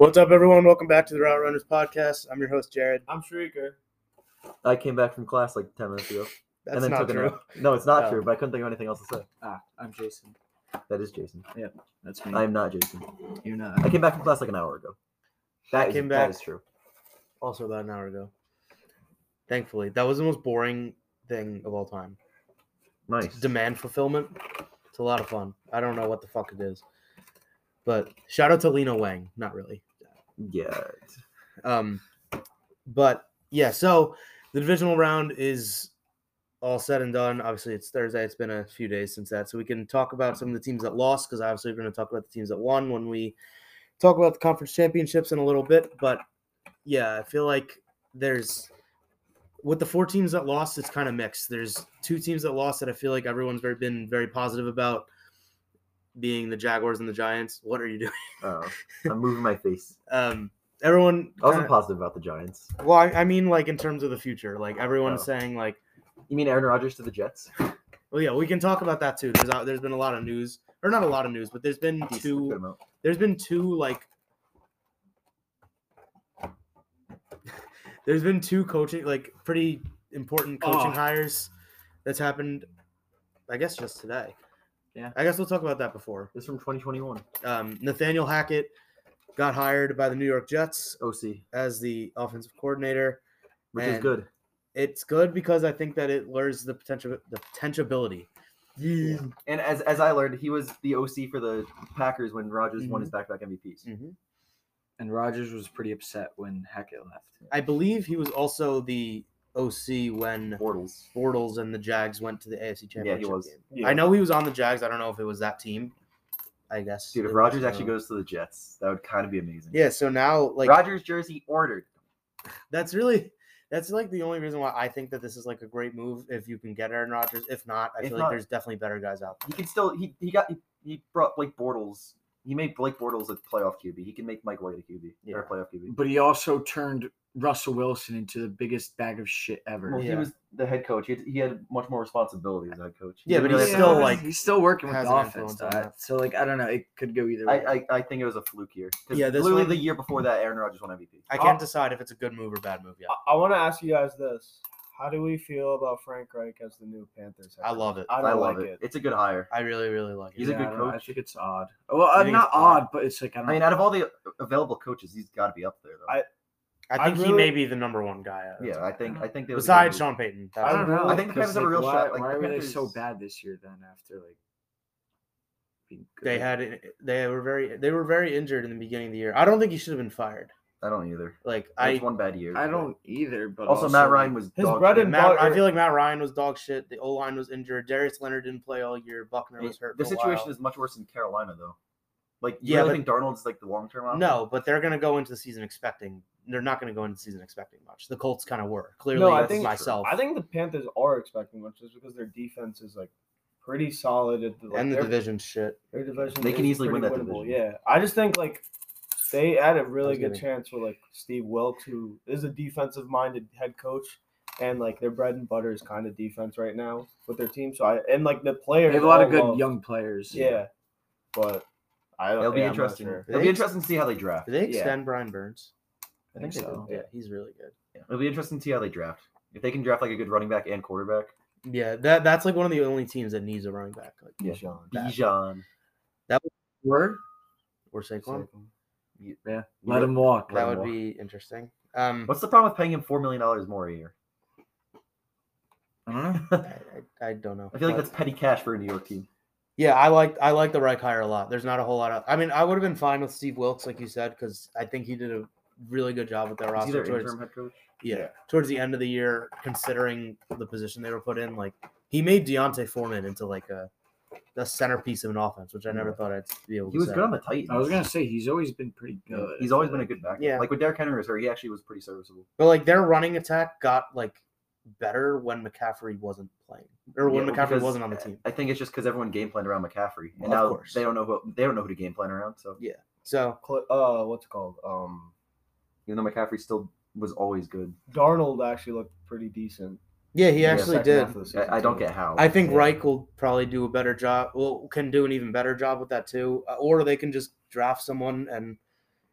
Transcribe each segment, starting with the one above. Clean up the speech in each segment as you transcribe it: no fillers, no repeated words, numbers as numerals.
What's up, everyone? Welcome back to the Route Runners podcast. I'm your host, Jared. I'm Shrieker. I came back from class like 10 minutes ago. That's and then not took a true. nap. No, it's not Oh. true, but I couldn't think of anything else to say. I'm Jason. That is Jason. That's me. I am not Jason. You're not. I came back from class like an hour ago. That came back- is true. Also about an hour ago. Thankfully. That was the most boring thing of all time. Nice. Demand fulfillment. It's a lot of fun. I don't know what the fuck it is. But shout out to Lena Wang. Not really. Yeah. But yeah, so the divisional round is all said and done. Obviously, it's Thursday. It's been a few days since that. So we can talk about some of the teams that lost, because obviously we're going to talk about the teams that won when we talk about the conference championships in a little bit. But yeah, I feel like with the 4 teams that lost, it's kind of mixed. There's 2 teams that lost that I feel like everyone's been very positive about, being the Jaguars and the Giants. What are you doing? Oh, I'm moving my face. Everyone I wasn't positive about the Giants. Well, I mean, like, in terms of the future, like, everyone's Oh. saying, like, You mean Aaron Rodgers to the Jets? well, yeah, we can talk about that too. There's been a lot of news, or not a lot of news, but there's been Good two, amount. like, there's been 2 coaching, like, pretty important coaching hires that's happened, I guess, just today. Yeah. I guess we'll talk about that before. This is from 2021. Nathaniel Hackett got hired by the New York Jets OC, as the offensive coordinator. which is And good. It's good because I think that it lures the potentiality. Yeah. And as I learned, he was the OC for the Packers when Rodgers won his back-to-back MVPs. Mm-hmm. And Rodgers was pretty upset when Hackett left. I believe he was also the OC when Bortles. and the Jags went to the AFC Championship he was. game. Yeah. I know he was on the Jags. I don't know if it was that team. I guess. Dude, if it Rodgers was, actually goes to the Jets, that would kind of be amazing. Yeah, so now, like, Rodgers jersey ordered. that's like the only reason why I think that this is like a great move if you can get Aaron Rodgers. If not, I If feel not- like there's definitely better guys out there. He can still he brought Blake Bortles. He made Blake Bortles a playoff QB. He can make Mike White a QB or a playoff QB. But he also turned Russell Wilson into the biggest bag of shit ever. Well, Yeah. he was the head coach. He had much more responsibility as a head coach. He Yeah, didn't but really he's have still, to- like, he's still working with has the an offense. influence on though. that. So like I don't know, it could go either way. I think it was a fluke year. Yeah, this literally one- the year before that, Aaron Rodgers won MVP. I can't decide if it's a good move or bad move yet. I want to ask you guys this: how do we feel about Frank Reich as the new Panthers head I coach? love it. I I don't love like it. it. It's a good hire. I really, really like it. He's a good I don't know, I coach. think it's odd. Well, You think not it's odd? odd, but it's like I don't I mean, know. out of all the available coaches, he's got to be up there, though. I think I he really- may be the number 1 guy. I think they was Besides a good Sean Payton. I don't know. I think the 'cause, Panthers have a real why, shot, like, why the were they so Panthers- bad this year? Then after like being good? They were very injured in the beginning of the year. I don't think he should have been fired. I don't either. Like It's one bad year. I don't either. But Also, Matt Ryan like, was His dog bread shit. and Matt, I butter- feel like Matt Ryan was dog shit. The O line was injured. Darius Leonard didn't play all year. Buckner was hurt. The for a situation while. is much worse in Carolina, though. Like, you Yeah, really but- think Darnold's like the long-term option? No, but they're gonna go into the season expecting. They're not gonna go into the season expecting much. The Colts kind of were. Clearly, No, I that's think- myself. I think the Panthers are expecting much just because their defense is like pretty solid. and the division shit. Their division They can is easily win pretty that winnable. division. Yeah, I just think like they had a really was good kidding. chance with like Steve Wilkes, who is a defensive-minded head coach, and like their bread and butter is kind of defense right now with their team. So the players. they have a lot of all good love- young players. Yeah, but I don't. It'll be I'm not interesting. sure. It'll be interesting to see how they draft. Did they Yeah. extend Brian Burns? I think think they so. do. Yeah, he's really good. It'll be interesting to see how they draft. If they can draft like a good running back and quarterback. Yeah, that's like one of the only teams that needs a running back. Like Yeah. Bijan. Bijan. Word. or Saquon. Yeah. Let him walk. That Let him would walk. be interesting. What's the problem with paying him $4 million more a year? I don't know. I don't know. I feel like But- that's petty cash for a New York team. Yeah, I like the Reich hire a lot. There's not a whole lot of. I mean, I would have been fine with Steve Wilkes, like you said, because I think he did a really good job with their Is he roster. their interim head coach? Towards the end of the year, considering the position they were put in, like he made Deontay Foreman into like a centerpiece of an offense, which I never thought I'd be able to He was say. good on the Titans. I was gonna say he's always been pretty good. He's always been a good back. Yeah. Like when Derrick Henry was hurt, he actually was pretty serviceable. But like their running attack got like better when McCaffrey wasn't playing, or when Yeah, McCaffrey because wasn't on the team. I think it's just because everyone game planned around McCaffrey, and Of now course. they don't know who to game plan around. So So What's it called? even though McCaffrey still was always good, Darnold actually looked pretty decent. yeah, he Yeah, actually Second did. half of the season, I don't too. get how. I think Yeah. Reich will probably do a better job. Well, can do an even better job with that too, or they can just draft someone and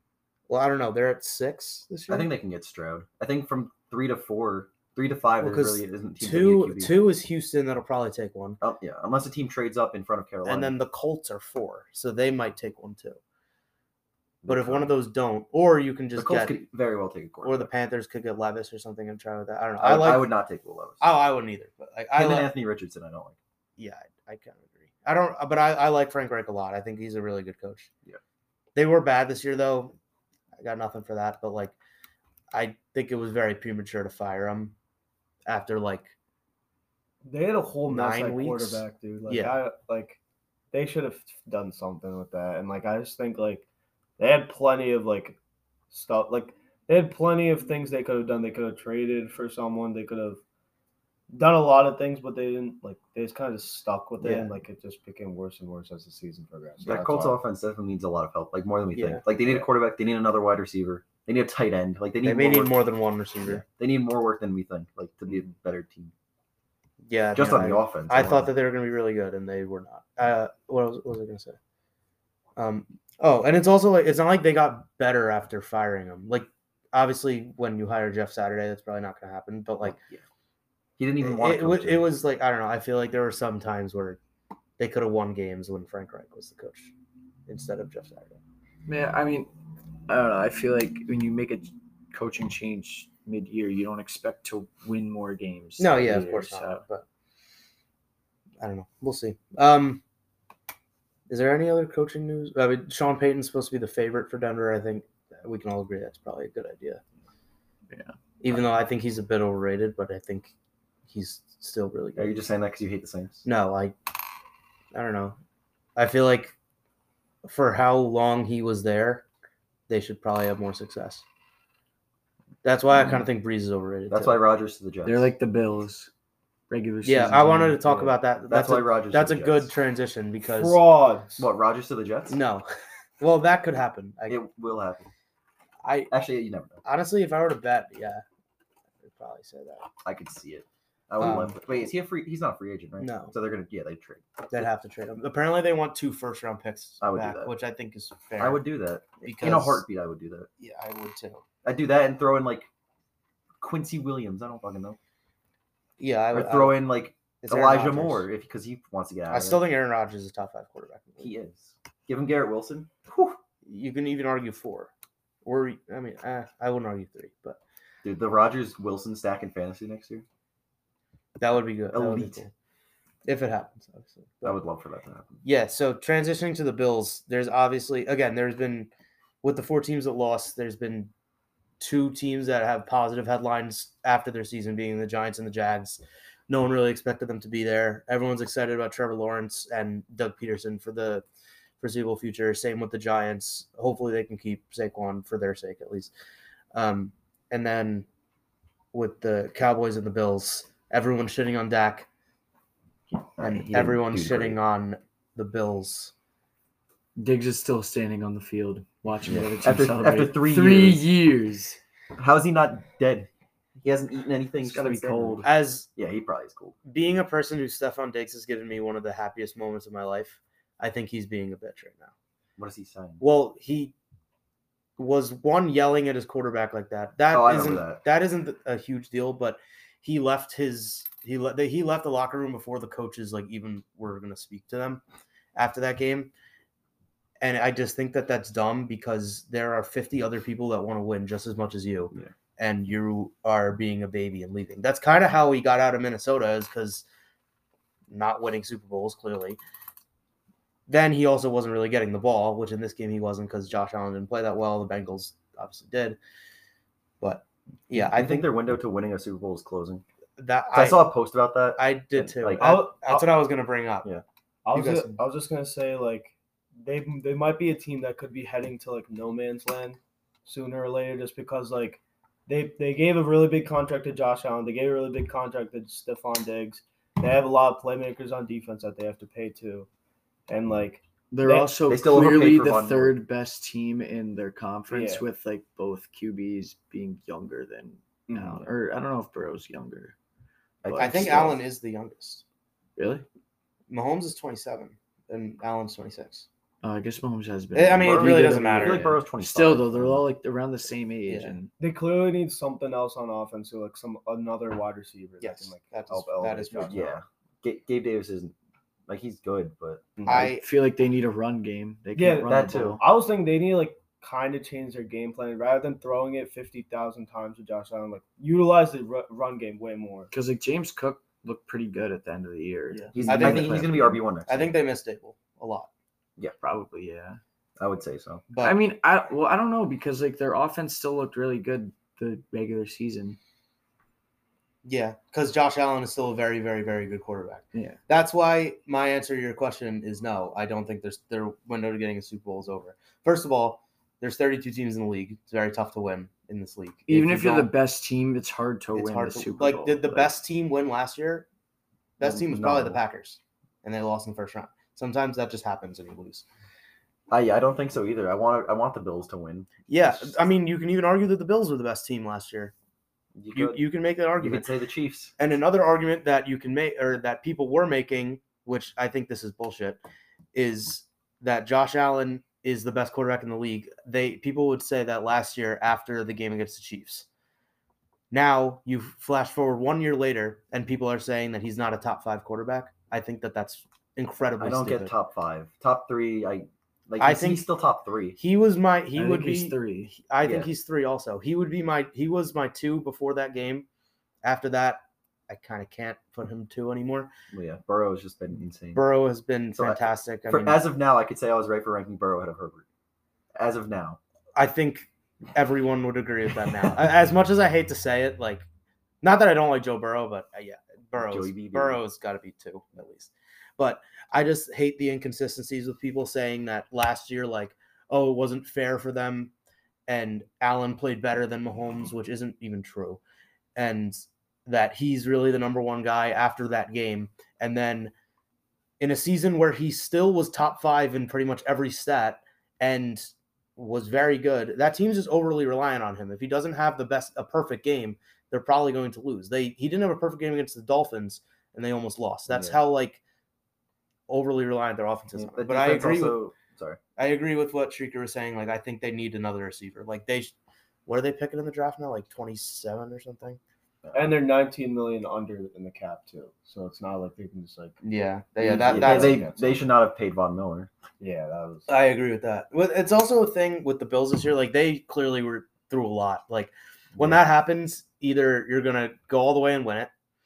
Well, I don't know. They're at 6 this year. I think they can get Stroud. I think from 3 to 4, 3 to 5, Well, there 'cause really isn't teams that need a QB. 2 is Houston. That'll probably take one. Oh, yeah, unless a team trades up in front of Carolina. And then the Colts are 4, so they might take one too. But They if one of could. those don't, or you can the just Colts get, could very well take a or the quarterback. Panthers could get Levis or something and try with that. I don't know. I would not take Will Levis. I wouldn't either. But like, Him and Anthony Richardson, I don't like. Yeah, I kind of agree. I don't, but I like Frank Reich a lot. I think he's a really good coach. Yeah. They were bad this year though. I got nothing for that, but like, I think it was very premature to fire him after like. They had a whole mess 9 at weeks. quarterback, dude. Like, Yeah. they should have done something with that. And like, I just think like they had plenty of like stuff. Like they had plenty of things they could have done. They could have traded for someone. They could have done a lot of things, but they didn't. Like they just kind of stuck with it, Yeah. and like it just became worse and worse as the season progressed. So That that's Colts why- offense definitely needs a lot of help, like more than we Yeah. think. Like they need a quarterback, they need another wide receiver, they need a tight end. Like they They need may need work. more than one Yeah. receiver. They need more work than we think, like to be a better team. Yeah, Just man, on the offense. I alone. thought that they were going to be really good, and they were not. What was I going to say? Oh, and it's also like it's not like they got better after firing him. Like, obviously, when you hire Jeff Saturday, that's probably not going to happen. But like, yeah. He didn't even want to. it was like I don't know. I feel like there were some times where they could have won games when Frank Reich was the coach instead of Jeff Saturday. Man, I mean, I don't know. I feel like when you make a coaching change mid-year, you don't expect to win more games. No, yeah, of either, course so- not. But I don't know. We'll see. Is there any other coaching news? I mean, Sean Payton's supposed to be the favorite for Denver. I think we can all agree that's probably a good idea. Yeah. Even though I think he's a bit overrated, but I think he's still really Are good. you just saying that because you hate the Saints? No, I don't know. I feel like for how long he was there, they should probably have more success. That's why I kind of think Breeze is overrated. That's too. why Rodgers to the Jets. They're like the Bills, regular Yeah, season I wanted to team. talk Yeah. about that. That's why a, Rodgers. That's to a the good Jets. transition because frauds. What, Rodgers to the Jets? no, well that could happen. It will happen. I Actually, you never know. honestly, if I were to bet, yeah, I'd probably say that. I could see it. I would love it. Wait, is he a free? He's not a free agent, right? No. So they're gonna, they trade. They'd have to trade him. Apparently, they want 2 first-round picks I would do back, that. which I think is fair. I would do that because in a heartbeat. I would do that. Yeah, I would too. I'd do that and throw in like Quincy Williams. I don't fucking know. Yeah, I Or would throw in like it's Aaron Elijah Rodgers. Moore because he wants to get out. I of still there. think Aaron Rodgers is a top 5 quarterback. in the He league. is. Give him Garrett Wilson. Whew. You can even argue 4, or I mean, I wouldn't argue 3, but Dude, the Rodgers Wilson stack in fantasy next year. that would be good. That would be Elite. cool. If it happens, obviously. I would love for that to happen. Yeah, so transitioning to the Bills, there's obviously there's been with the 4 teams that lost, there's been 2 teams that have positive headlines after their season, being the Giants and the Jags. No one really expected them to be there. Everyone's excited about Trevor Lawrence and Doug Peterson for the foreseeable future. Same with the Giants. Hopefully they can keep Saquon for their sake at least. And then with the Cowboys and the Bills, everyone's shitting on Dak. And He didn't everyone's do shitting great. on the Bills. Diggs is still standing on the field watching Yeah. the other team After celebrate. 3 3 years. years. How is he not dead? He hasn't eaten anything. It's gotta be since then. cold. As Yeah, he probably is cold. being a person who Stephon Diggs has given me one of the happiest moments of my life, I think he's being a bitch right now. What is he saying? Well, he was yelling at his quarterback like that. Oh, I remember That isn't a huge deal, but he left he left the locker room before the coaches like even were going to speak to them after that game. And I just think that that's dumb because there are 50 other people that want to win just as much as you. Yeah. And you are being a baby and leaving. That's kind of how he got out of Minnesota, is because not winning Super Bowls, clearly. Then he also wasn't really getting the ball, which in this game he wasn't because Josh Allen didn't play that well. The Bengals obviously did. But, yeah, I I think think their window to winning a Super Bowl is closing. that I saw a post about that. I did too. Like, That's what I was going to bring up. Yeah. I You was guys- I was just gonna say like they might be a team that could be heading to like no man's land sooner or later, just because like they gave a really big contract to Josh Allen, they gave a really big contract to Stephon Diggs. They have a lot of playmakers on defense that they have to pay to, and like They're They- also they still overpaid clearly for the Von Miller. third best team in their conference, Yeah. with like both QBs being younger than Allen. Or I don't know if Burrow's younger. I think still. Allen is the youngest. Really? Mahomes is 27 and Allen's 26. I guess Mahomes has been. I mean, it pretty really good doesn't every I matter. feel year. like Burrow's 25. Still though, they're all like around the same age, Yeah. and They clearly need something else on offense, so like another wide receiver that Yes, can like that is- help that elevate is Josh true. Yeah. Allen. Gabe Davis isn't like he's good, but I feel like they need a run game. They Yeah, can't run that the too. ball. I was thinking they need to like kind of change their game plan rather than throwing it 50,000 times to Josh Allen. Like utilize the run game way more. Because like James Cook looked pretty good at the end of the year. Yeah. I I think think he's gonna be RB1 next. I think they missed Dable a lot. Probably, yeah. I would say so. But I mean, I don't know because like their offense still looked really good the regular season. yeah, because Josh Allen is still a very, very, very good quarterback. Yeah. That's why my answer to your question is no. I don't think their window to getting a Super Bowl is over. First of all, there's 32 teams in the league. It's very tough to win in this league. Even if you're the don't- best team, it's hard to it's win hard the to Super like. Bowl. Did the Like, best team win last year? Best team was probably the No. Packers, and they lost in the first round. Sometimes that just happens and you lose. I don't think so either. I want the Bills to win. Yeah, I mean, you can even argue that the Bills were the best team last year. You can make that you argument. could say the Chiefs. And another argument that you can make, or that people were making, which I think this is bullshit, is that Josh Allen is the best quarterback in the league. People would say that last year after the game against the Chiefs. Now you flash forward 1 year later, and people are saying that he's not a top 5 quarterback. I think that that's incredibly. I don't stupid. get top 5, top 3. I think he's still top 3. He was my. I think he's 3. I think Yeah. he's 3 also. He was my 2 before that game. After that, I kind of can't put him 2 anymore. Well, yeah, Burrow has just been insane. Burrow has been So fantastic. I mean, As of now, I could say I was right for ranking Burrow ahead of Herbert. As of now, I think everyone would agree with that now. As much as I hate to say it, like, not that I don't like Joe Burrow, but yeah, Joey B. Burrow's got to be 2 at least. But I just hate the inconsistencies with people saying that last year, like, oh, it wasn't fair for them, and Allen played better than Mahomes, which isn't even true, and that he's really the number 1 guy after that game. And then in a season where he still was top 5 in pretty much every stat and was very good, that team's just overly reliant on him. If he doesn't have a perfect game, they're probably going to lose. He didn't have a perfect game against the Dolphins, and they almost lost. That's how like overly reliant their offense is. The But I defense agree also, I agree with what Shrieker was saying. Like, I think they need another receiver. Like, what are they picking in the draft now? Like 27 or something? And they're 19 million under in the cap too, so it's not like they can just like. Yeah. they should not have paid Von Miller. Yeah, that was. I agree with that. But it's also a thing with the Bills this year. Like, they clearly were through a lot. Like, when that happens, either you're going to go all the way and win it,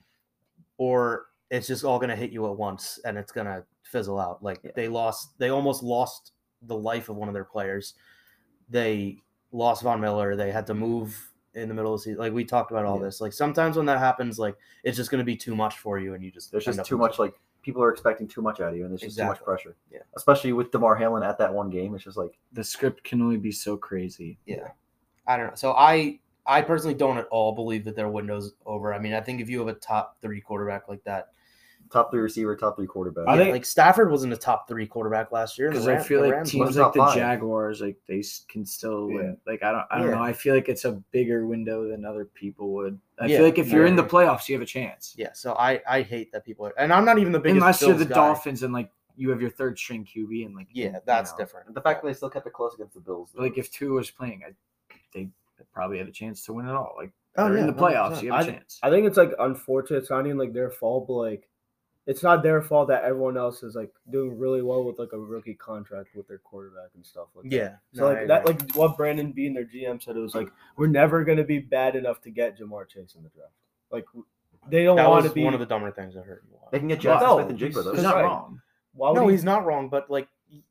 or it's just all going to hit you at once and it's going to fizzle out. Like, they almost lost the life of one of their players. They lost Von Miller. They had to move in the middle of the season. Like, we talked about all this. Like, sometimes when that happens, like, it's just going to be too much for you, and you just There's end just up too much. Like, people are expecting too much out of you, and there's just too much Exactly. pressure. Yeah. Especially with DeMar Hamlin at that one game, it's just like The script can only be so crazy. Yeah. I don't know. So I personally don't at all believe that their window's over. I mean, I think if you have a top 3 quarterback like that, top 3 receiver, top 3 quarterback. I think- like Stafford wasn't a top 3 quarterback last year. Because The I feel the like Rams teams was like top the 5. Jaguars, like they can still win. Like I don't Yeah. know. I feel like it's a bigger window than other people would. I Yeah, feel like if you're in the yeah. playoffs, you have a chance. Yeah, so I hate that people are, and I'm not even the biggest Unless you're Bills the guy. Dolphins and like you have your 3rd string QB and like Yeah, that's you know. different. the fact that they still kept it close against the Bills. But, like if Tua was playing, they probably had a chance to win it all. Like Oh, they're yeah, in the 100%. playoffs, you have a chance. I think it's like unfortunate. It's not even like their fault, but like it's not their fault that everyone else is like doing really well with like a rookie contract with their quarterback and stuff like that. Yeah, So no, I like that, agree. like what Brandon Bean, their GM, said, it was like we're never gonna be bad enough to get Jamar Chase in the draft. Like they don't that want was to be one of the dumber things I heard in a while. they can get Well, Jackson no, Smith and Jigba. he's Though. He's not right. wrong. Why would No, he- he's not wrong, but like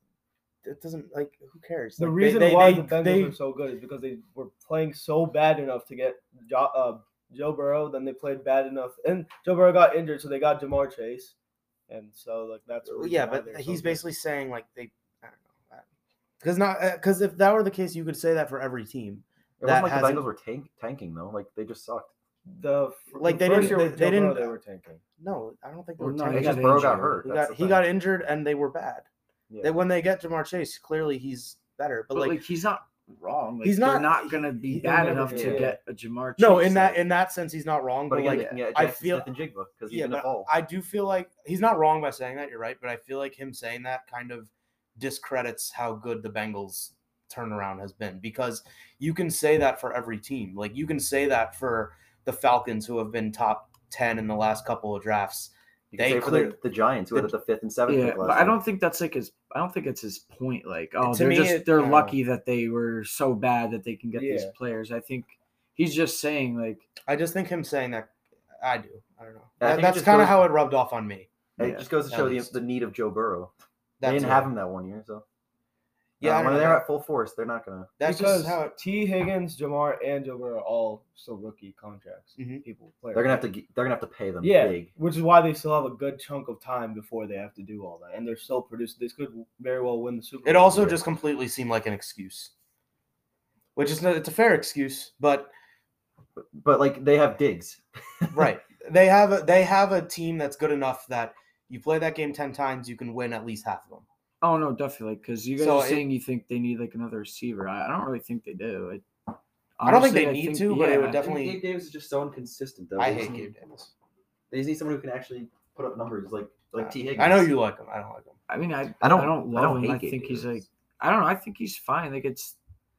it doesn't like who cares? The Like, reason they, why they, the Bengals they, are so good is because they were playing so bad enough to get Joe Burrow. Then they played bad enough, and Joe Burrow got injured, so they got Jamar Chase, and so like that's the reason yeah, why but they're so he's good. basically saying like I don't know, because if that were the case, you could say that for every team. It that wasn't like the hasn't- Bengals were tanking though. Like they just sucked. Like, they first didn't- year with they Joe Burrow, didn't- they were tanking. No, I don't think they Well, were no, tanking. It's he just got Burrow got injured. hurt. He That's got the he got thing. injured and they were bad. Yeah. When they get Jamar Chase, clearly he's better. But But like like he's not wrong. Like, He's they're not- not gonna be he- bad he'll enough never to be. get a Jamar Chase. no, in like- that sense, he's not wrong. But But again, like they can get I Jackson feel Smith and Jigba because he's yeah, in the but fall. I do feel like he's not wrong by saying that. You're right, but I feel like him saying that kind of discredits how good the Bengals turnaround has been, because you can say that for every team. Like you can say that for the Falcons, who have been top 10 in the last couple of drafts. You can They say for clear- the Giants, who had the 5th and 7th Yeah, pick but last I year. don't think that's like his. I don't think it's his point. Like, oh, To they're me, just they're no. lucky that they were so bad that they can get these Yeah. players. I think he's just saying like, I just think him saying that, I do. I don't know. I think it That's just kind of goes- how it rubbed off on me. It Yeah, just goes to at show least. the need of Joe Burrow. They That's didn't have him that one year, so Yeah, I don't when know. they're at full force, they're not gonna. That's because just how it. T. Higgins, Jamar, and Joe Burrow are all still rookie contracts. Mhm. They're gonna have to pay them Yeah, big. which is why they still have a good chunk of time before they have to do all that, and they're still producing. This could very well win the Super Bowl. It also Yeah. just completely seemed like an excuse, which is it's a fair excuse, but But like they have Diggs. right, they have a team that's good enough that you play that game 10 times, you can win at least half of them. oh no, definitely, because you guys So are saying you think they need like another receiver. I don't really think they do. I don't think they Honestly, need to, but it would I definitely. think Gabe Davis is just so inconsistent, though. I They hate just need- Gabe Davis. They just need someone who can actually put up numbers like T. Higgins. I know you like him. I don't like him. I mean, I I don't- don't I love don't him. I hate Gabe think he's Davis. like, I don't know. I think he's fine. Like it's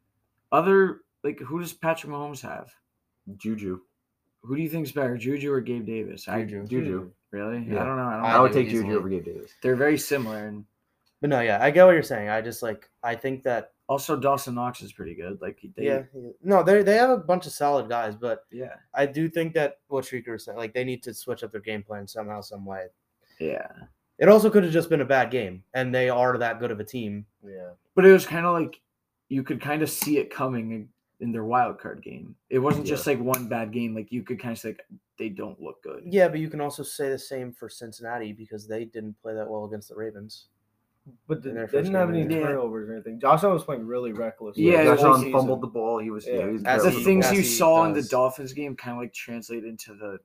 other like who does Patrick Mahomes have? Juju. Who do you think's better, Juju or Gabe Davis? Juju. Really? Yeah. I don't know. I don't I I would do take easily. Juju over Gabe Davis. They're very similar, and But no, yeah, I get what you're saying. I just like I think that also Dawson Knox is pretty good. Like no, they have a bunch of solid guys, but yeah, I do think that what Shrieker was saying, like they need to switch up their game plan somehow, some way. yeah. It also could have just been a bad game, and they are that good of a team. Yeah. But it was kind of like you could kind of see it coming in their wild card game. It wasn't just like one bad game. Like you could kind of say like, they don't look good. Yeah, but you can also say the same for Cincinnati because they didn't play that well against the Ravens. But In they their didn't first have game, any yeah. turnovers or anything. Josh Allen was playing really reckless. Yeah, the it whole was- season. fumbled the ball. He was. Yeah. He was As The he- things as you he saw in the does. Dolphins game kind of like translate into the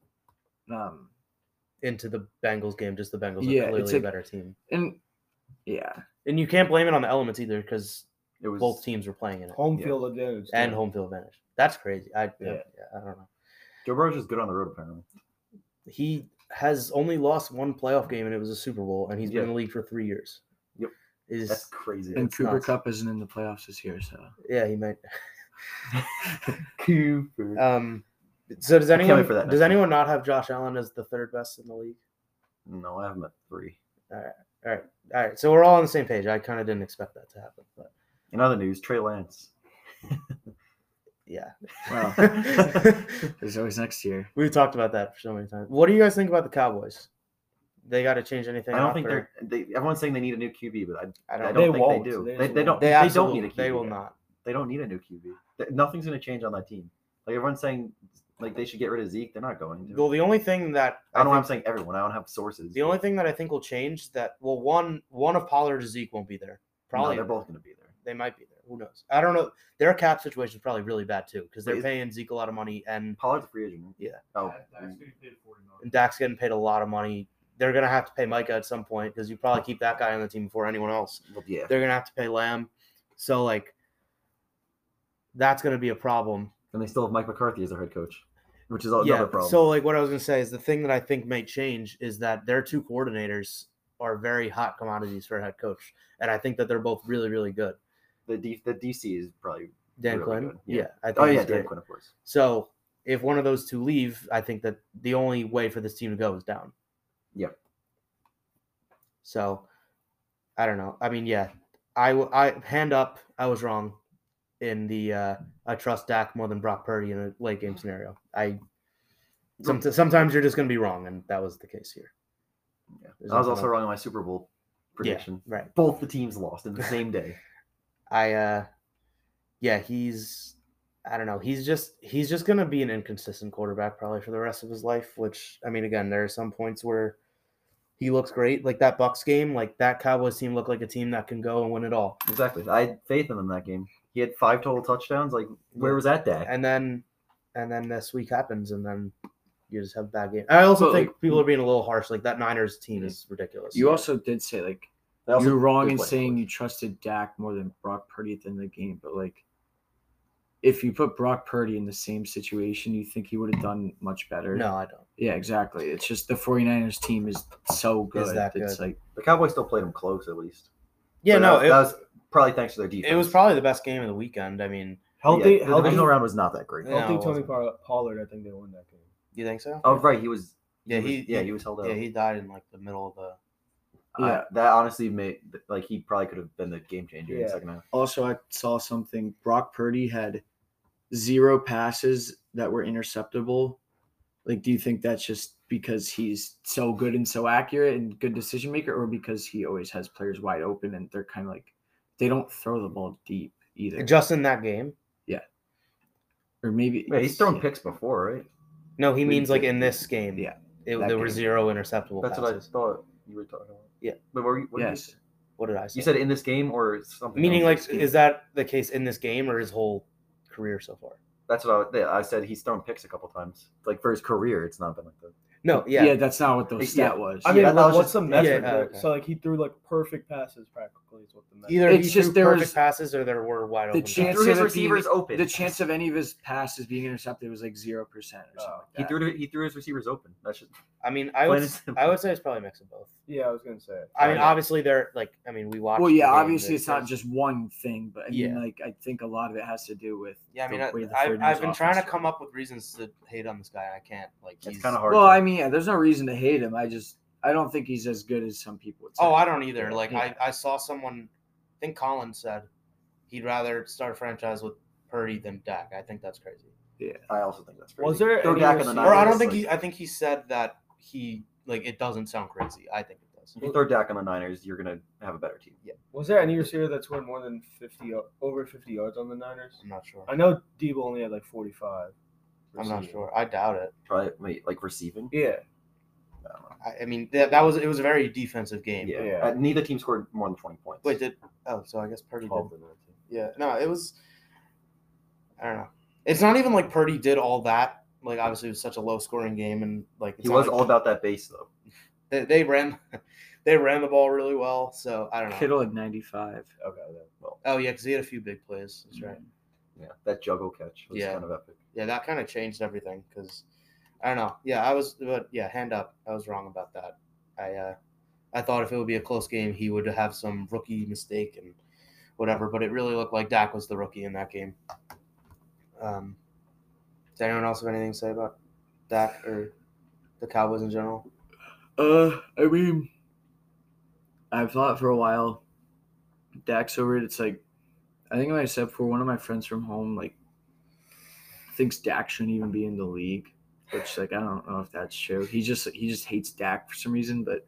Into the Bengals game, just the Bengals Yeah, are clearly it's a like- better team. and yeah. And you can't blame it on the elements either because It was both teams were playing in it. Home Yeah. field advantage. And too. home field advantage. That's crazy. I Yeah. don't know. Joe Burrow's just good on the road apparently. He has only lost one playoff game, and it was a Super Bowl, and he's been in the league for 3 years. Yep. Is That's crazy. And It's Cooper nuts. Cup isn't in the playoffs this year, so yeah, he might. Cooper. So does can't wait anyone for that next does year. anyone not have Josh Allen as the third best in the league? No, I have him at 3. All right. So we're all on the same page. I kind of didn't expect that to happen, but In other news, Trey Lance. yeah. well, there's always next year. We've talked about that for so many times. What do you guys think about the Cowboys? They got to change anything? I don't up, think or- everyone's saying they need a new QB, but I I don't. don't They think won't. they do. They They, just they don't. won't. They They absolutely. don't need a QB. They will not. They don't need a new QB. Nothing's going to change on that team. Like everyone's saying, like they should get rid of Zeke. They're not going to. Well, the only thing that I don't know why I'm think- saying everyone. I don't have sources. the only thing that I think will change that one of Pollard or Zeke won't be there. Probably they're both going to be there. they might be there. Who knows? I don't know. Their cap situation is probably really bad too because they're Is- paying Zeke a lot of money and Pollard's a free agent. Right? Yeah. Oh, Dak's getting paid a lot of money. They're gonna have to pay Micah at some point because you probably keep that guy on the team before anyone else. well, yeah. They're gonna have to pay Lamb, so like that's gonna be a problem. And they still have Mike McCarthy as their head coach, which is another Yeah. problem. So like what I was gonna say is the thing that I think may change is that their two coordinators are very hot commodities for a head coach, and I think that they're both really really good. the DC is probably Dan really Quinn, good. yeah, I think Oh he's yeah, Dan great. Quinn, of course. So if one of those two leave, I think that the only way for this team to go is down. Yep. So I don't know. I mean, yeah, I hand up. I was wrong in the I trust Dak more than Brock Purdy in a late game scenario. Sometimes you're just going to be wrong, and that was the case here. Yeah. There's I was nothing also else. wrong on my Super Bowl prediction. Yeah, right. Both the teams lost in the same day. I don't know. He's just going to be an inconsistent quarterback probably for the rest of his life, which I mean, again, there are some points where he looks great, like that Bucs game, like that Cowboys team looked like a team that can go and win it all. Exactly. I had faith in him that game. He had 5 total touchdowns. Like, where was that Dak? And then this week happens, and then you just have a bad game. I also But, think like, people are being a little harsh. Like that Niners team is ridiculous. You also did say like They also you're wrong did in play saying close. you trusted Dak more than Brock Purdy at the end of the game, but like if you put Brock Purdy in the same situation, you think he would have done much better? No, I don't. Yeah, exactly. It's just the 49ers team is so good. that It's good? like The Cowboys still played him close, at least. Yeah, But no, that was probably thanks to their defense. it was probably the best game of the weekend. I mean, Healthy, the healthy, divisional round was not that great. No, healthy it Tony wasn't. Pollard. I think they won that game. you think so? Oh, right, he was. Yeah, He was held out. Yeah, he died in like the middle of the. Yeah. That honestly made he probably could have been the game changer in the Yeah. second half. Also, I saw something. Brock Purdy had 0 passes that were interceptable. Like, do you think that's just because he's so good and so accurate and good decision maker, or because he always has players wide open and they're kind of like they don't throw the ball deep either? Just in that game? Or maybe Wait, he's thrown picks before, right? No, he Maybe means like in they- this game. Yeah, There that were game. 0 interceptable That's passes. what I thought you were talking about. Yeah. But what did you Yes. say? What did I say? You said in this game or something? Meaning, else? like, is that the case in this game or his whole career so far? That's what I said. He's thrown picks a couple times. Like for his career, it's not been like that. No, Yeah. yeah. That's not what the Yeah. stat was. I mean, that was what's just- the metric? yeah, there? okay. So like he threw like perfect passes practically is what the metric. Either It's he just threw there perfect was- passes or there were wide the open chance threw passes. his of it being- receivers open. The chance of any of his passes being intercepted was like 0% or something. He Like he threw his receivers open. That's just I mean, plain and simple. I would say it's probably a mix of both. Yeah, I was gonna say. I mean, Yeah. obviously they're like, I mean, we watched. Well, the yeah, game, obviously it's not there's- just one thing, but I mean, Yeah. like I think a lot of it has to do with. Yeah, I mean, the way the I've 49ers been trying to offense come up with reasons to hate on this guy, and I can't. Like, it's he's kind of hard. Well, to- I mean, yeah, there's no reason to hate him. I don't think he's as good as some people would say. Oh, I don't either. Like, Yeah. I saw someone, I think Colin said, he'd rather start a franchise with Purdy than Dak. I think that's crazy. I also think that's crazy. Was there Throw any Dak in the receiver- Or I Niners, don't think like, I think he said that he like it doesn't sound crazy. I think it does. If you throw Dak on the Niners, you're gonna have a better team. Was there any receiver that scored more than over 50 yards on the Niners? I'm not sure. I know Debo only had like 45. I'm not receiving. sure. I doubt it. Probably like receiving. Yeah. I don't know. I mean, that was it was a very defensive game. Yeah. Yeah. Neither team scored more than 20 points. Wait, so I guess Purdy 12 did. to 19. Yeah. No, it was. I don't know. It's not even like Purdy did all that. Like, obviously, it was such a low scoring game, and like it's He not was like- all about that base though. They ran. They ran the ball really well, so I don't know. Kittle at 95. Okay. Well, Oh yeah, because he had a few big plays. That's right. yeah, that juggle catch was Yeah. kind of epic. Yeah, that kind of changed everything because I don't know. Yeah, but yeah, hand up. I was wrong about that. I thought if it would be a close game, he would have some rookie mistake and whatever. But it really looked like Dak was the rookie in that game. Does anyone else have anything to say about Dak or the Cowboys in general? I mean, I've thought for a while, Dak's over it. It's like, I think I might have said before, one of my friends from home, like, thinks Dak shouldn't even be in the league, which, like, I don't know if that's true. He just hates Dak for some reason, but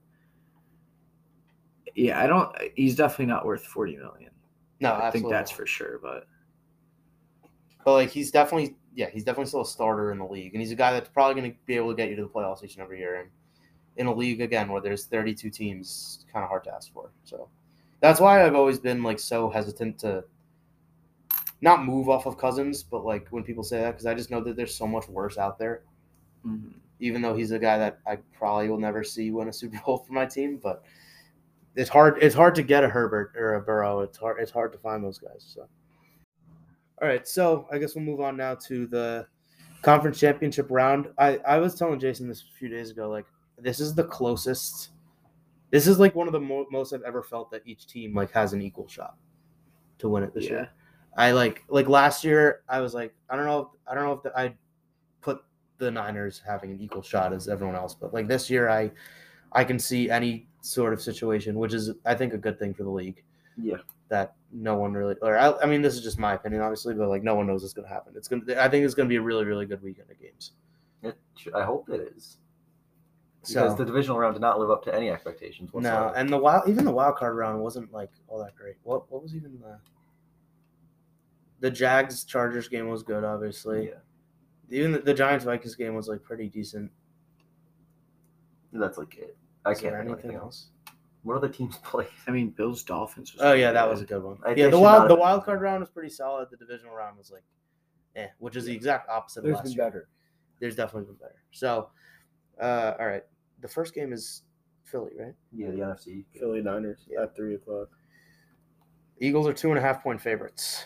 yeah, he's definitely not worth $40 million. No, I think absolutely that's not. for sure, but like he's definitely still a starter in the league, and he's a guy that's probably going to be able to get you to the playoffs each and every year. And in a league again where there's 32 teams, kind of hard to ask for. So that's why I've always been like so hesitant to not move off of Cousins, but like when people say that, because I just know that there's so much worse out there. Even though he's a guy that I probably will never see win a Super Bowl for my team, but it's hard to get a Herbert or a Burrow. It's hard to find those guys. So. All right, so I guess we'll move on now to the conference championship round. I was telling Jason this a few days ago, like this is the closest. This is like one of the most I've ever felt that each team like has an equal shot to win it this year. I like last year I was like I don't know if I put the Niners having an equal shot as everyone else, but like this year I can see any sort of situation, which is I think a good thing for the league. Yeah. That no one really, or I mean, this is just my opinion, obviously, but like no one knows what's going to happen. I think it's going to be a really, really good weekend of games. I hope it is. Because So the divisional round did not live up to any expectations no, whatsoever. and even the wild card round wasn't like all that great. What was even the Jags Chargers game was good, obviously. Yeah. Even the Giants Vikings game was like pretty decent. That's like it. I Is can't there think of anything else? What other teams play? I mean, Bills Dolphins was Oh yeah, pretty that good. was a good one. I Yeah, think the should not have wild been- card round was pretty solid. The divisional round was like, which is the exact opposite of There's last been year. better. There's definitely been better. So, all right, the first game is Philly, right? Yeah, the NFC. Philly Niners Yeah. at 3:00. Eagles are 2.5-point favorites.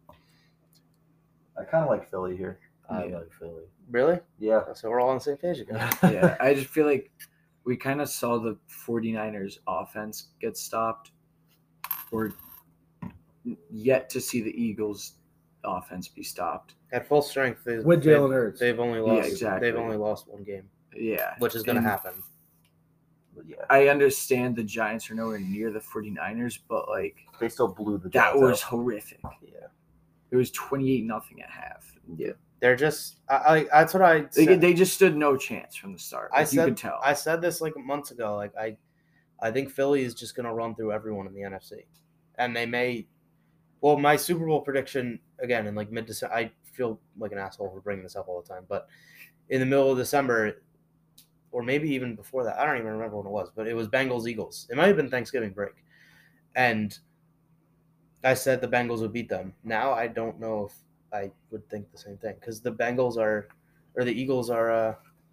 I kind of like Philly here. I Yeah. like Philly. Really? Yeah. So we're all on the same page again. Yeah, I just feel like we kind of saw the 49ers offense get stopped. We're yet to see the Eagles' offense be stopped. At full strength, With Jalen Hurts. they've only lost. exactly. They've only lost one game, Yeah. which is going to And happen. But yeah, I understand the Giants are nowhere near the 49ers, but like they still blew the that Giants was out. horrific. Yeah. It was 28-0 at half. Yeah. They're just. That's what I. Said. They just stood no chance from the start. Like, you could tell. I said this like months ago. Like I think Philly is just going to run through everyone in the NFC, and they may. Well, my Super Bowl prediction again in like mid-December. I feel like an asshole for bringing this up all the time, but in the middle of December, or maybe even before that, I don't even remember when it was, but it was Bengals Eagles. It might have been Thanksgiving break, and I said the Bengals would beat them. Now I don't know if I would think the same thing because the Eagles are.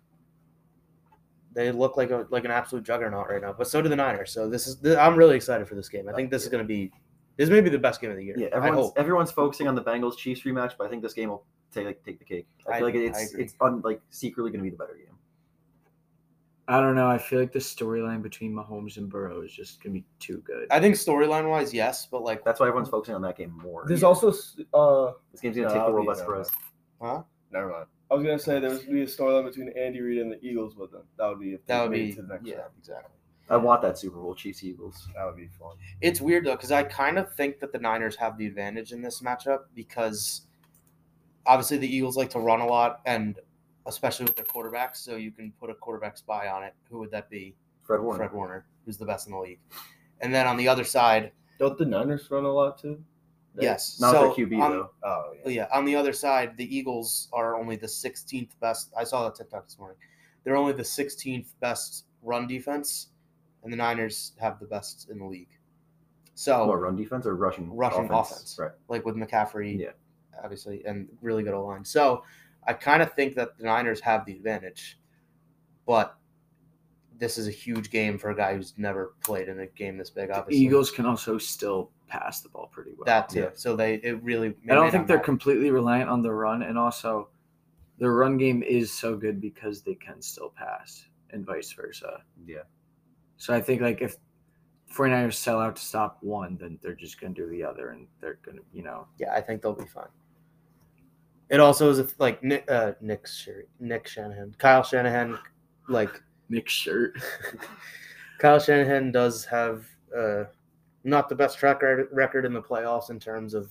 They look like an absolute juggernaut right now, but so do the Niners. So I'm really excited for this game. I think this is going to be. This may be the best game of the year. Yeah, everyone's focusing on the Bengals Chiefs rematch, but I think this game will take the cake. I feel like it's secretly going to be the better game. I don't know. I feel like the storyline between Mahomes and Burrow is just going to be too good. I think storyline wise, yes, but like That's why everyone's focusing on that game more. There's also This game's going to take the world by surprise. huh? never mind. I was gonna say there would be a storyline between Andy Reid and the Eagles with them. That would be if they That would made be it to the next round. exactly. I want that Super Bowl, Chiefs Eagles. That would be fun. It's weird though because I kind of think that the Niners have the advantage in this matchup because obviously the Eagles like to run a lot and especially with their quarterbacks, so you can put a quarterback spy on it. Who would that be? Fred Warner. Fred Warner, who's the best in the league. And then on the other side, Don't the Niners run a lot too? yes. Not so their QB though. Oh yeah. Yeah, on the other side, the Eagles are only the 16th best. I saw that TikTok this morning. They're only the 16th best run defense, and the Niners have the best in the league. So, What, run defense or rushing offense. Right. like with McCaffrey, Yeah. obviously, and really good O-line. So, I kind of think that the Niners have the advantage, but this is a huge game for a guy who's never played in a game this big, The obviously. Eagles can also still pass the ball pretty well. That too. Yeah. So, it really I don't may think not they're matter. completely reliant on the run, and also their run game is so good because they can still pass and vice versa. Yeah. So I think like if 49ers sell out to stop one, then they're just going to do the other, and they're going to, Yeah, I think they'll be fine. It also is like Nick Shanahan, Kyle Shanahan, like Nick's shirt. Kyle Shanahan does have not the best track record in the playoffs in terms of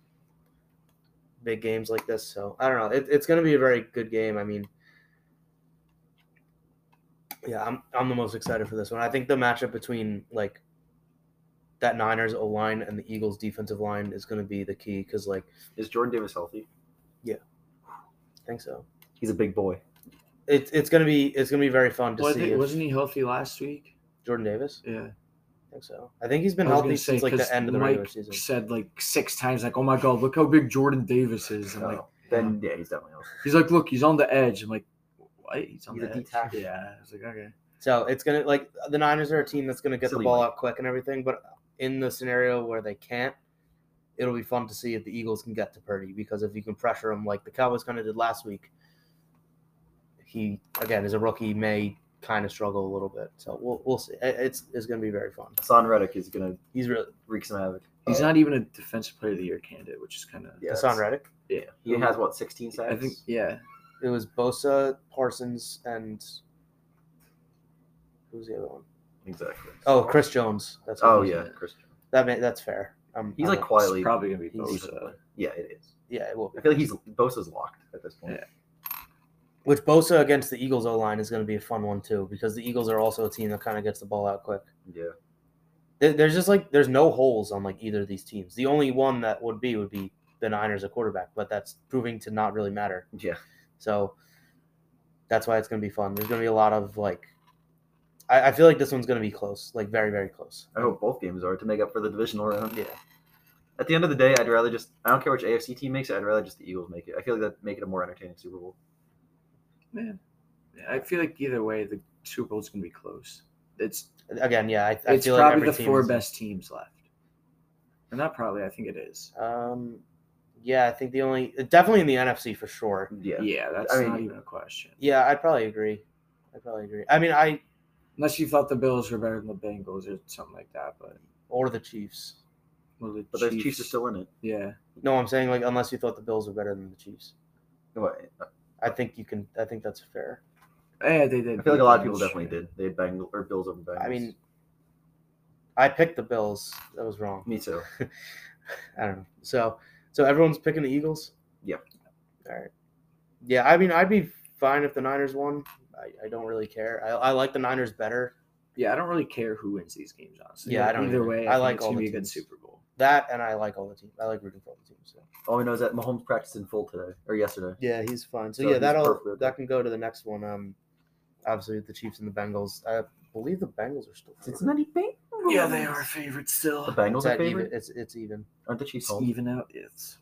big games like this. So I don't know. It's going to be a very good game. I mean, yeah, I'm the most excited for this one. I think the matchup between like that Niners O-line and the Eagles defensive line is going to be the key because like Is Jordan Davis healthy? I think so. He's a big boy. It's gonna be very fun to see. Wasn't he healthy last week? Jordan Davis? Yeah. I think so. I think he's been I was healthy gonna say, since like 'cause the end of the Mike regular season. said like 6 times, like, "Oh my God, look how big Jordan Davis is." And like, Then yeah, he's definitely healthy. he's like, "Look, he's on the edge." I'm like, "What? He's on He's the a D edge?" tackle. Yeah. I was like, okay. So it's gonna like the Niners are a team that's gonna get Silly the ball Mike. out quick and everything, but in the scenario where they can't, it'll be fun to see if the Eagles can get to Purdy because if you can pressure him like the Cowboys kind of did last week, he again as a rookie may kind of struggle a little bit. So we'll see. It's gonna be very fun. Hassan Reddick is gonna He's really wreak some havoc. He's not even a defensive player of the year candidate, which is kind of. Yeah, Hassan that's- Reddick. Yeah. He has what 16 sacks. I think. Yeah. It was Bosa, Parsons, and who's the other one? exactly. Oh, Chris Jones. That's Oh what yeah, Christian. that's fair. He's like quietly. It's probably gonna be He's- Bosa. Yeah, it is. yeah, it will be. I feel like Bosa's locked at this point. Yeah. Which Bosa against the Eagles O-line is going to be a fun one too because the Eagles are also a team that kind of gets the ball out quick. Yeah. There's just like there's no holes on like either of these teams. The only one that would be the Niners at quarterback, but that's proving to not really matter. Yeah. So that's why it's going to be fun. There's going to be a lot of like I feel like this one's going to be close, like very very close. I hope both games are to make up for the divisional round. Yeah. At the end of the day, I'd rather just I don't care which AFC team makes it. I'd rather just the Eagles make it. I feel like that make it a more entertaining Super Bowl. Man, I feel like either way, the Super Bowl's gonna be close. It's Again, yeah, I it's feel like probably every the team 4 is- best teams left. Or not probably. I think it is. Yeah, I think definitely in the NFC for sure. Yeah. Yeah, that's I mean- not even a question. Yeah, I'd probably agree. I mean, Unless you thought the Bills were better than the Bengals or something like that, but or the Chiefs. Well, the But the Chiefs are still in it. Yeah. No, I'm saying like unless you thought the Bills were better than the Chiefs. What? I think that's fair. Yeah, they did. I feel like a lot of people Bengals, definitely yeah. did. They had Bengals or Bills over Bengals. I mean, I picked the Bills. That was wrong. me too. I don't know. So everyone's picking the Eagles? Yeah. All right. Yeah, I mean, I'd be fine if the Niners won. I don't really care. I like the Niners better. Yeah, I don't really care who wins these games, honestly. Yeah, I don't Either either. way, I I like think it's all gonna the be a good teams. Super Bowl. That, and I like all the teams. I like rooting for all the teams. So. All we know is that Mahomes practiced in full today or yesterday. Yeah, he's fine. So So yeah, he's perfectly okay. that can go to the next one. Obviously the Chiefs and the Bengals. I believe the Bengals are still. Cincinnati Bengals. Yeah, they are favorites still. The Bengals It's are at even. favorite. It's even. Aren't the Chiefs It's home? even out. It's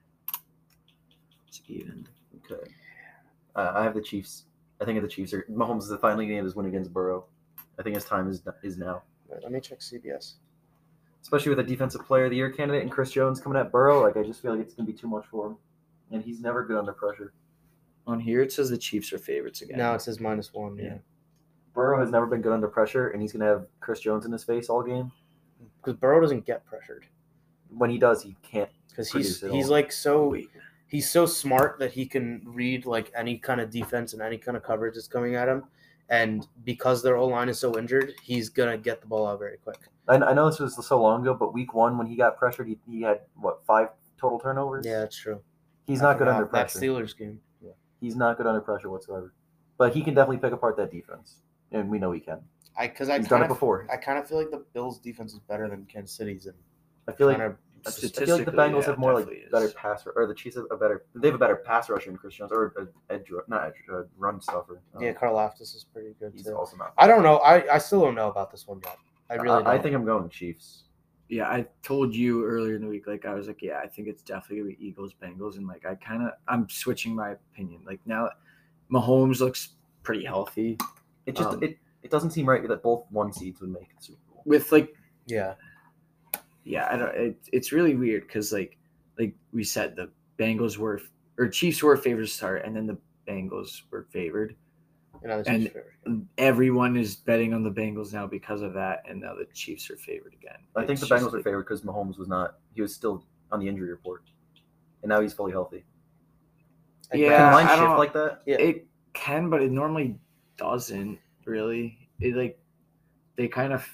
even. Okay. I have the Chiefs. I think the Chiefs are. Mahomes is finally getting his win against Burrow. I think his time is now. Wait, let me check CBS. Especially with a Defensive Player of the Year candidate and Chris Jones coming at Burrow. Like I just feel like it's gonna be too much for him, and he's never good under pressure. On here it says the Chiefs are favorites again. Now it says -1. Yeah. Burrow has never been good under pressure, and he's gonna have Chris Jones in his face all game. Because Burrow doesn't get pressured. When he does, he can't. Because Produce it he's all. like he's so smart that he can read like any kind of defense and any kind of coverage that's coming at him. And because their O-line is so injured, he's gonna get the ball out very quick. I know this was so long ago, but week 1 when he got pressured, he had what 5 total turnovers. Yeah, that's true. He's I not good forgot under that pressure. Steelers game. He's not good under pressure whatsoever. But he can definitely pick apart that defense, and we know he can. Because He's done it before. I kind of feel like the Bills' defense is better than Kansas City's, and I feel like kind of I feel like the Statistically, Bengals yeah, have more like definitely is. better pass, or the Chiefs have a better. They have a better pass rusher than Chris Jones, or run stuffer. yeah, Karlaftis is pretty good he's too. also not. I don't know. I still don't know about this one yet. I really don't. I think I'm going Chiefs. Yeah, I told you earlier in the week, like I was like, yeah, I think it's definitely gonna be Eagles, Bengals, and like I'm switching my opinion. Like now, Mahomes looks pretty healthy. It just it doesn't seem right that both 1 seeds would make the Super Bowl. With like, yeah. I don't. It's really weird because like we said, the Bengals were or Chiefs were favored to start, and then the Bengals were favored. And everyone is betting on the Bengals now because of that, and now the Chiefs are favored again. I think It's the just Bengals are like- favored because Mahomes was not. He was still on the injury report, and now he's fully healthy. Yeah, Can line I shift don't- like that? Yeah. It can, but it normally doesn't really. It like they kind of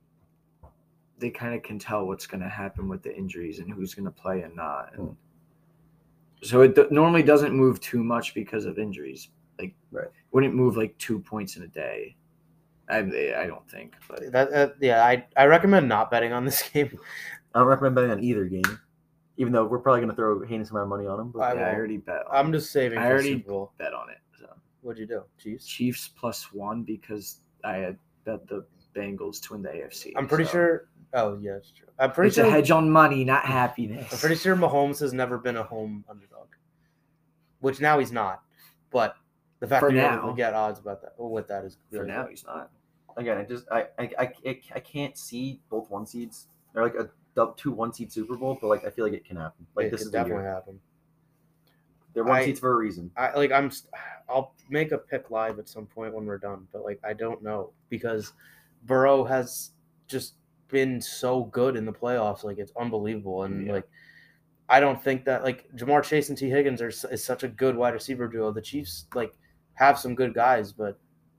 can tell what's going to happen with the injuries and who's going to play and not. And so it normally doesn't move too much because of injuries. Like, Right. wouldn't move like 2 points in a day. I don't think. But I recommend not betting on this game. I don't recommend betting on either game, even though we're probably going to throw a heinous amount of money on them. But I yeah, I won't. already bet. I'm just saving I for the already Super Bowl. bet on it. So What'd you do? Chiefs? Chiefs +1 because I had bet the Bengals to win the AFC. I'm pretty so. sure. Oh yeah, it's true. I'm pretty It's sure. a hedge on money, not happiness. I'm pretty sure Mahomes has never been a home underdog, which now he's not. But the fact For that you're now. able to get odds about that with that is For really now, good. he's not. again, I can't see both 1 seeds. They're like a 2 1-seed Super Bowl, but like I feel like it can happen. Like It this could is the definitely year. happen. They're 1 seeds for a reason. I'll make a pick live at some point when we're done, but like I don't know because Burrow has just been so good in the playoffs, like it's unbelievable, and Yeah. like I don't think that like Jamar Chase and T Higgins is such a good wide receiver duo. The Chiefs like have some good guys, but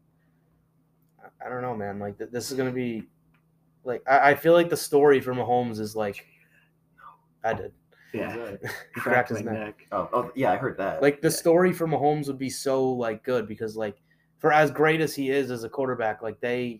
I don't know, man. Like this is gonna be like I feel like the story for Mahomes is like I did. Yeah. He cracked his neck. Oh yeah, I heard that. Like the story for Mahomes would be so like good because like for as great as he is as a quarterback, like they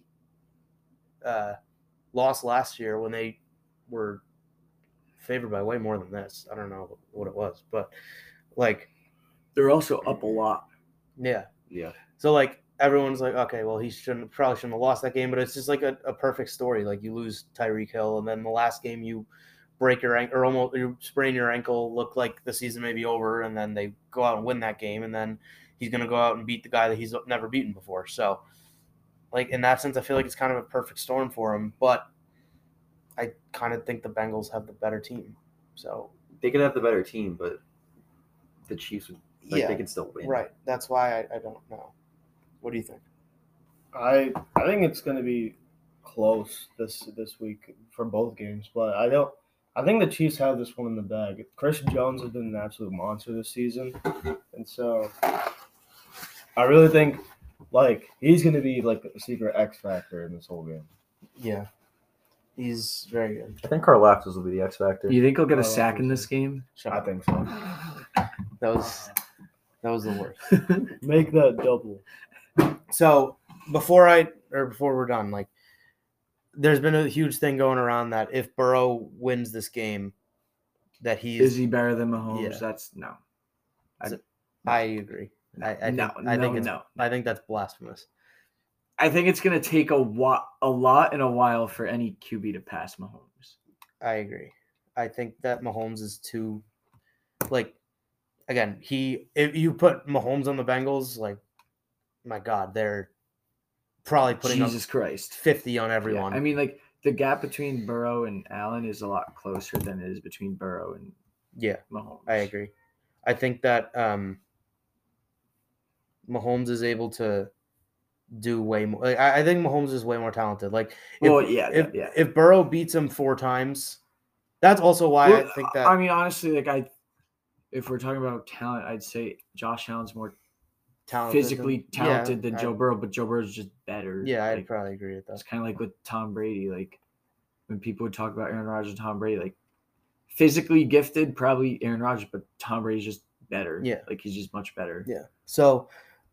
lost last year when they were favored by way more than this. I don't know what it was, but like They're also up a lot. yeah. yeah, So like everyone's like, okay, well he probably shouldn't have lost that game, but it's just like a perfect story. Like you lose Tyreek Hill, and then the last game you break your ankle or almost you sprain your ankle, look like the season may be over, and then they go out and win that game, and then he's gonna go out and beat the guy that he's never beaten before. So like in that sense, I feel like it's kind of a perfect storm for him, but I kind of think the Bengals have the better team. So they could have the better team, but the Chiefs would yeah, they could still win. right. That's why I don't know. What do you think? I think it's going to be close this week for both games, but I I think the Chiefs have this one in the bag. Christian Jones has been an absolute monster this season, and so I really think like he's going to be like a secret X factor in this whole game. Yeah, he's very good. I think Karlaftis will be the X factor. You think he'll get a Oh, sack in this game? I think so. That was the worst. Make that double. So before we're done, like there's been a huge thing going around that if Burrow wins this game, that Is he better than Mahomes? Yeah. That's no. I agree. I think that's blasphemous. I think it's going to take a lot and a while for any QB to pass Mahomes. I agree. I think that Mahomes is too, like, again, if you put Mahomes on the Bengals, like, my God, they're probably putting Jesus up Christ 50 on everyone. Yeah, I mean, like the gap between Burrow and Allen is a lot closer than it is between Burrow and Mahomes. I agree. I think that Mahomes is able to do way more. Like, I think Mahomes is way more talented. Like, if Burrow beats him 4 times, that's also why I think that. I mean, honestly, like if we're talking about talent, I'd say Josh Allen's more physically talented than Joe Burrow, but Joe Burrow's just better. Yeah, I'd probably agree with that. It's kind of like with Tom Brady. Like when people would talk about Aaron Rodgers and Tom Brady, like physically gifted, probably Aaron Rodgers, but Tom Brady's just better. Yeah, like he's just much better. Yeah. So,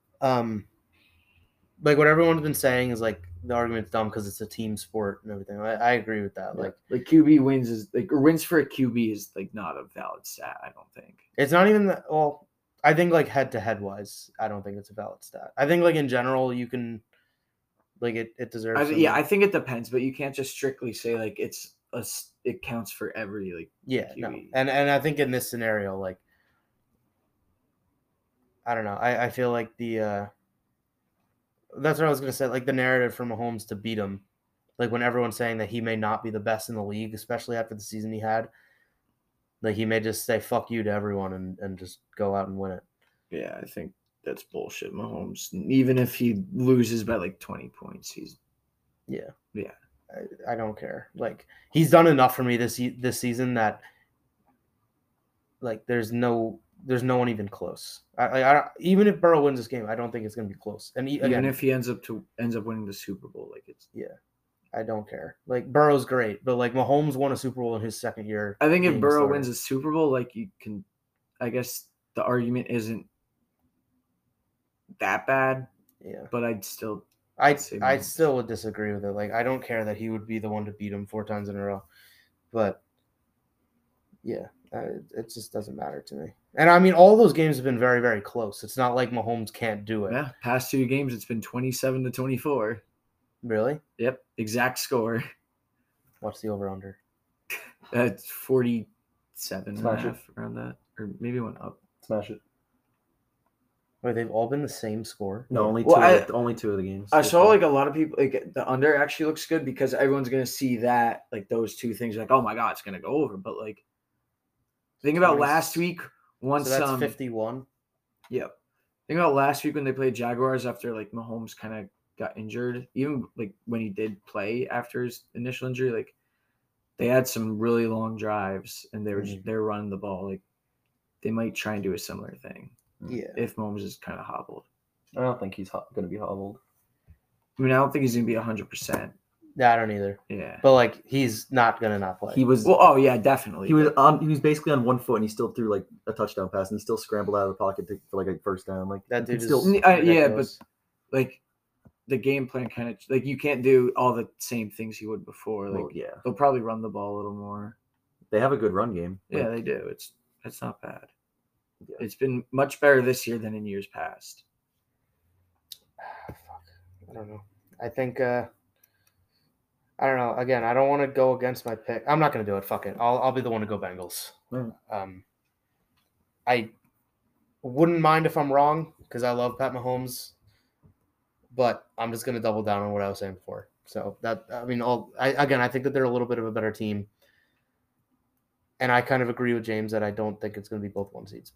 like what everyone's been saying is like the argument's dumb because it's a team sport and everything. I agree with that. Yeah. Like QB wins is like or wins for a QB is like not a valid stat. I don't think it's not even that. Well, I think like head to head wise, I don't think it's a valid stat. I think like in general, you can like it deserves. I think it depends, but you can't just strictly say like it counts for every like. Yeah, QB. no, and I think in this scenario, like I don't know, I feel like the that's what I was gonna say. Like the narrative for Mahomes to beat him, like when everyone's saying that he may not be the best in the league, especially after the season he had. Like he may just say "fuck you" to everyone and just go out and win it. Yeah, I think that's bullshit. Mahomes, even if he loses by like 20 points, he's yeah. I don't care. Like he's done enough for me this season that like there's no one even close. I even if Burrow wins this game, I don't think it's gonna be close. And even if he ends up winning the Super Bowl, like it's I don't care. Like Burrow's great, but like Mahomes won a Super Bowl in his second year. I think if Burrow wins a Super Bowl, like you can, I guess the argument isn't that bad. Yeah, but I'd still would disagree with it. Like I don't care that he would be the one to beat him 4 times in a row, but yeah, it just doesn't matter to me. And I mean, all those games have been very, very close. It's not like Mahomes can't do it. Yeah, past 2 games, it's been 27-24. Really? Yep, exact score. What's the over/under? That's 47 Smash and a half around that, or maybe it went up. Smash it. Wait, they've all been the same score? No, only only 2 of the games. I saw like a lot of people like the under actually looks good because everyone's gonna see that like those 2 things like oh my god it's gonna go over, but like think about last week once so that's 51. Yep. Think about last week when they played Jaguars after like Mahomes kind of got injured, even like when he did play after his initial injury, like they had some really long drives and they were running the ball. Like they might try and do a similar thing. Yeah. If Mahomes is kind of hobbled. I don't think he's going to be hobbled. I mean, I don't think he's going to be 100%. Yeah, I don't either. Yeah. But like he's not going to not play. He was oh yeah, definitely. He was basically on 1 foot and he still threw like a touchdown pass and he still scrambled out of the pocket for like a first down. Like that dude still yeah, but like the game plan kind of like you can't do all the same things you would before. Like they'll probably run the ball a little more. They have a good run game. Yeah, they do. It's not bad. Yeah. It's been much better this year than in years past. I don't know. I think I don't know. Again, I don't want to go against my pick. I'm not going to do it. Fuck it. I'll be the one to go Bengals. I wouldn't mind if I'm wrong because I love Pat Mahomes, but I'm just going to double down on what I was saying before. So that I think that they're a little bit of a better team. And I kind of agree with James that I don't think it's going to be both 1 seeds, but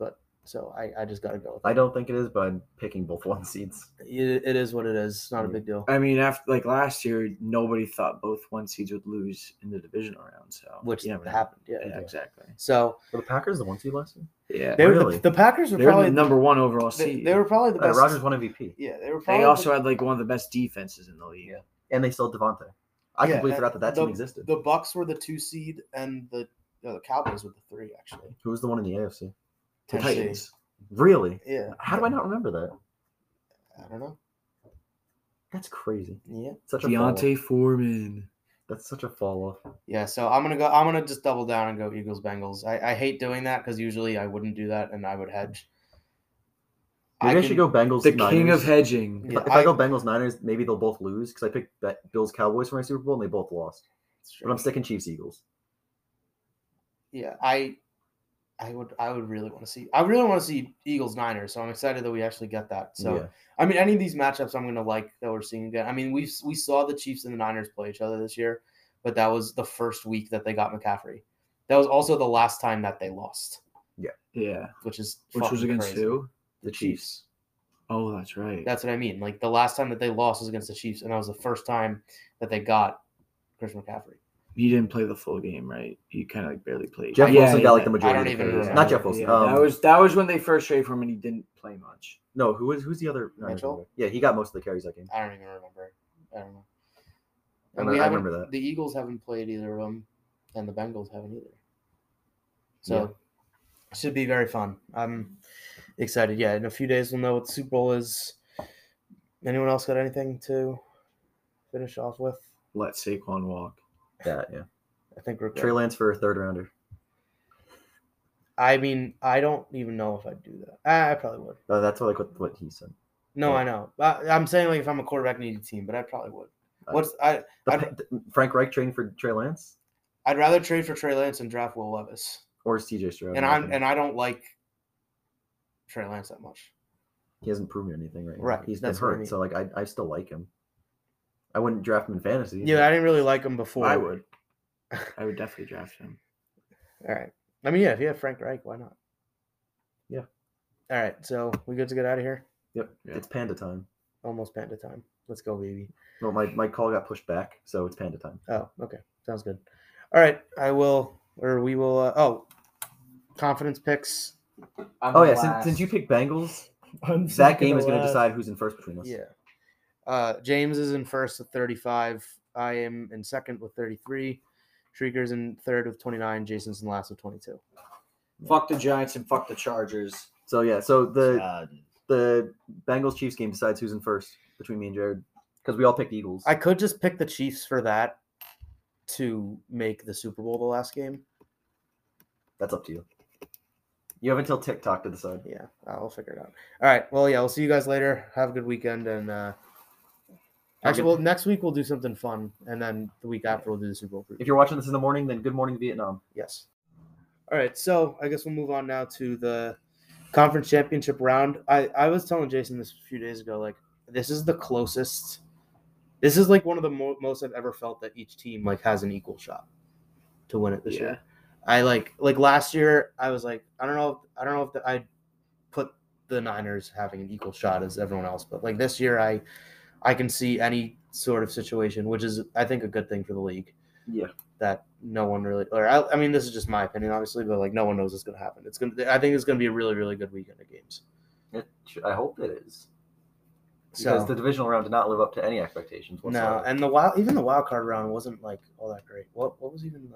So I just got to go with I it. don't think it is, but I'm picking both 1 seeds. It is what it is. It's not a big deal. I mean, after like last year, nobody thought both 1 seeds would lose in the divisional round. So Which you never know. happened. Yeah. Yeah, exactly. So Were the Packers the 1 seed last year? Yeah, they were Really? the Packers were they're probably the number 1 overall They, seed. they were probably the best. Rodgers won MVP. Yeah, they were probably. They also had like one of the best defenses in the league. Yeah. And they still had Devontae. I Yeah, completely forgot that the, team existed. The Bucks were the 2 seed, and the Cowboys were the 3 actually. Who was the one in the AFC? The Tennessee. Titans. Really? Yeah. How do I not remember that? I don't know. That's crazy. Yeah. Such a fall off. Deontay Foreman. That's such a fall off. Yeah. So I'm gonna just double down and go Eagles Bengals. I hate doing that because usually I wouldn't do that and I would hedge. Maybe I should go Bengals. The Niners. king of hedging. If, Yeah, if I go Bengals Niners, maybe they'll both lose because I picked Bills Cowboys for my Super Bowl and they both lost. But I'm sticking Chiefs Eagles. Yeah, I would really want to see. I really want to see Eagles Niners. So I'm excited that we actually get that. So Yeah. I mean, any of these matchups I'm gonna like that we're seeing again. I mean, we saw the Chiefs and the Niners play each other this year, but that was the first week that they got McCaffrey. That was also the last time that they lost, Yeah. which is Which was fucking against crazy. who? The Chiefs. Oh, that's right. That's what I mean. Like the last time that they lost was against the Chiefs, and that was the first time that they got Christian McCaffrey. He didn't play the full game, right? He kind of like barely played. Jeff Yeah, Wilson yeah, got like yeah. the majority I of don't the even carries. remember. Not Jeff Wilson. Yeah, that was when they first traded for him, and he didn't play much. No, who's the other? Mitchell? Yeah, he got most of the carries that game. I don't even remember. I don't know. I And know- we I haven't. remember that. The Eagles haven't played either of them, and the Bengals haven't either. So it should be very fun. I'm excited. Yeah, in a few days we'll know what the Super Bowl is. Anyone else got anything to finish off with? Let Saquon walk. Yeah. I think we're good. Trey Lance for a 3rd rounder. I mean, I don't even know if I'd do that. I probably would. That's what he said. No, Yeah. I know. I'm saying like if I'm a quarterback needy team, but I probably would. I'd Frank Reich trading for Trey Lance rather trade for Trey Lance and draft Will Levis. or CJ Stroud? And I don't like Trey Lance that much. he hasn't proven anything right now. Right, He's been that's what I hurt, mean. so like I still like him. I wouldn't draft him in fantasy. Yeah, I didn't really like him before. I would. I would definitely draft him. All right. I mean, yeah, if you have Frank Reich, why not? Yeah. All right. So we good to get out of here? Yep. Yeah. It's panda time. Almost panda time. Let's go, baby. Well, my call got pushed back, so it's panda time. Oh, okay. Sounds good. All right. We will. Confidence picks. Oh yeah, since you picked Bengals, I'm that second game to is going to last. decide who's in first between us. Yeah. James is in first with 35. I am in second with 33. Shrieker's in third with 29. Jason's in last with 22. Fuck the Giants and fuck the Chargers. So yeah, so the God. Bengals Chiefs game decides who's in first between me and Jared because we all picked Eagles. I could just pick the Chiefs for that to make the Super Bowl the last game. That's up to you. You have until TikTok to decide. Yeah, I'll figure it out. All right. Well, yeah, we'll see you guys later. Have a good weekend. And next week we'll do something fun. And then the week after we'll do the Super Bowl preview. If you're watching this in the morning, then good morning Vietnam. Yes. All right. So I guess we'll move on now to the conference championship round. I was telling Jason this a few days ago, like, this is the closest. This is like one of the most I've ever felt that each team like has an equal shot to win it this year. I like last year. I was like, I don't know if I put the Niners having an equal shot as everyone else, but like this year, I can see any sort of situation, which is I think a good thing for the league. Yeah. That no one really, I mean, this is just my opinion, obviously, but like no one knows what's going to happen. I think it's going to be a really, really good weekend of games. I hope it is. Because the divisional round did not live up to any expectations whatsoever. No, and even the wild card round wasn't like all that great. What was even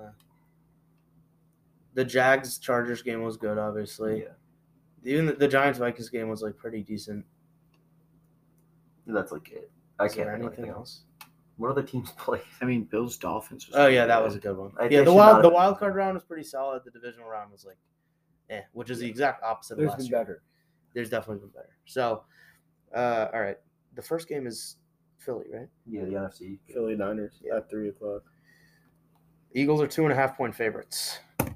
the Jags Chargers game was good, obviously. Yeah. Even the Giants Vikings game was like pretty decent. That's like it. I Is can't there think of anything else? What other teams play? I mean, Bills Dolphins. Oh yeah, that was a good one. I Yeah, think the should not wild have- wild card round was pretty solid. The divisional round was like, which is the exact opposite of There's last been year. better. There's definitely been better. So, all right, the first game is Philly, right? Yeah, the NFC. Philly Niners Yeah. at 3:00. Eagles are 2.5-point favorites.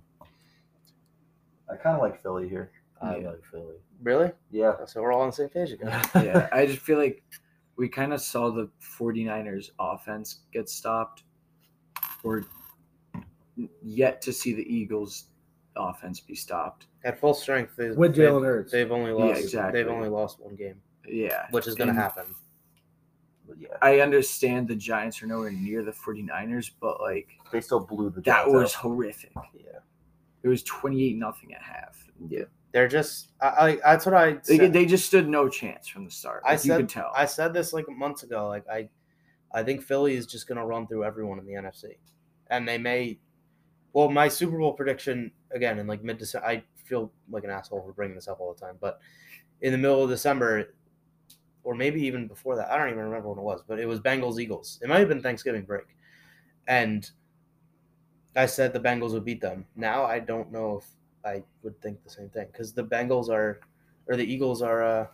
I kind of like Philly here. I Yeah. like Philly. Really? Yeah. So we're all on the same page again. Yeah, I just feel like we kind of saw the 49ers offense get stopped. We're yet to see the Eagles offense be stopped. At full strength, With Jalen Hurts. they've only Yeah, lost. exactly. They've only lost one game, Yeah. which is going to And happen. But yeah, I understand the Giants are nowhere near the 49ers, but like they still blew the that Giants was out. horrific. Yeah. It was 28-0 at half. Yeah. They're just. That's what I. Said. They just stood no chance from the start. Like, you could tell. I said this like months ago. Like I think Philly is just going to run through everyone in the NFC, and they may. Well, my Super Bowl prediction again in like mid-December. I feel like an asshole for bringing this up all the time, but in the middle of December, or maybe even before that, I don't even remember when it was, but it was Bengals Eagles. It might have been Thanksgiving break, and I said the Bengals would beat them. Now I don't know if I would think the same thing because the Bengals are, or the Eagles are.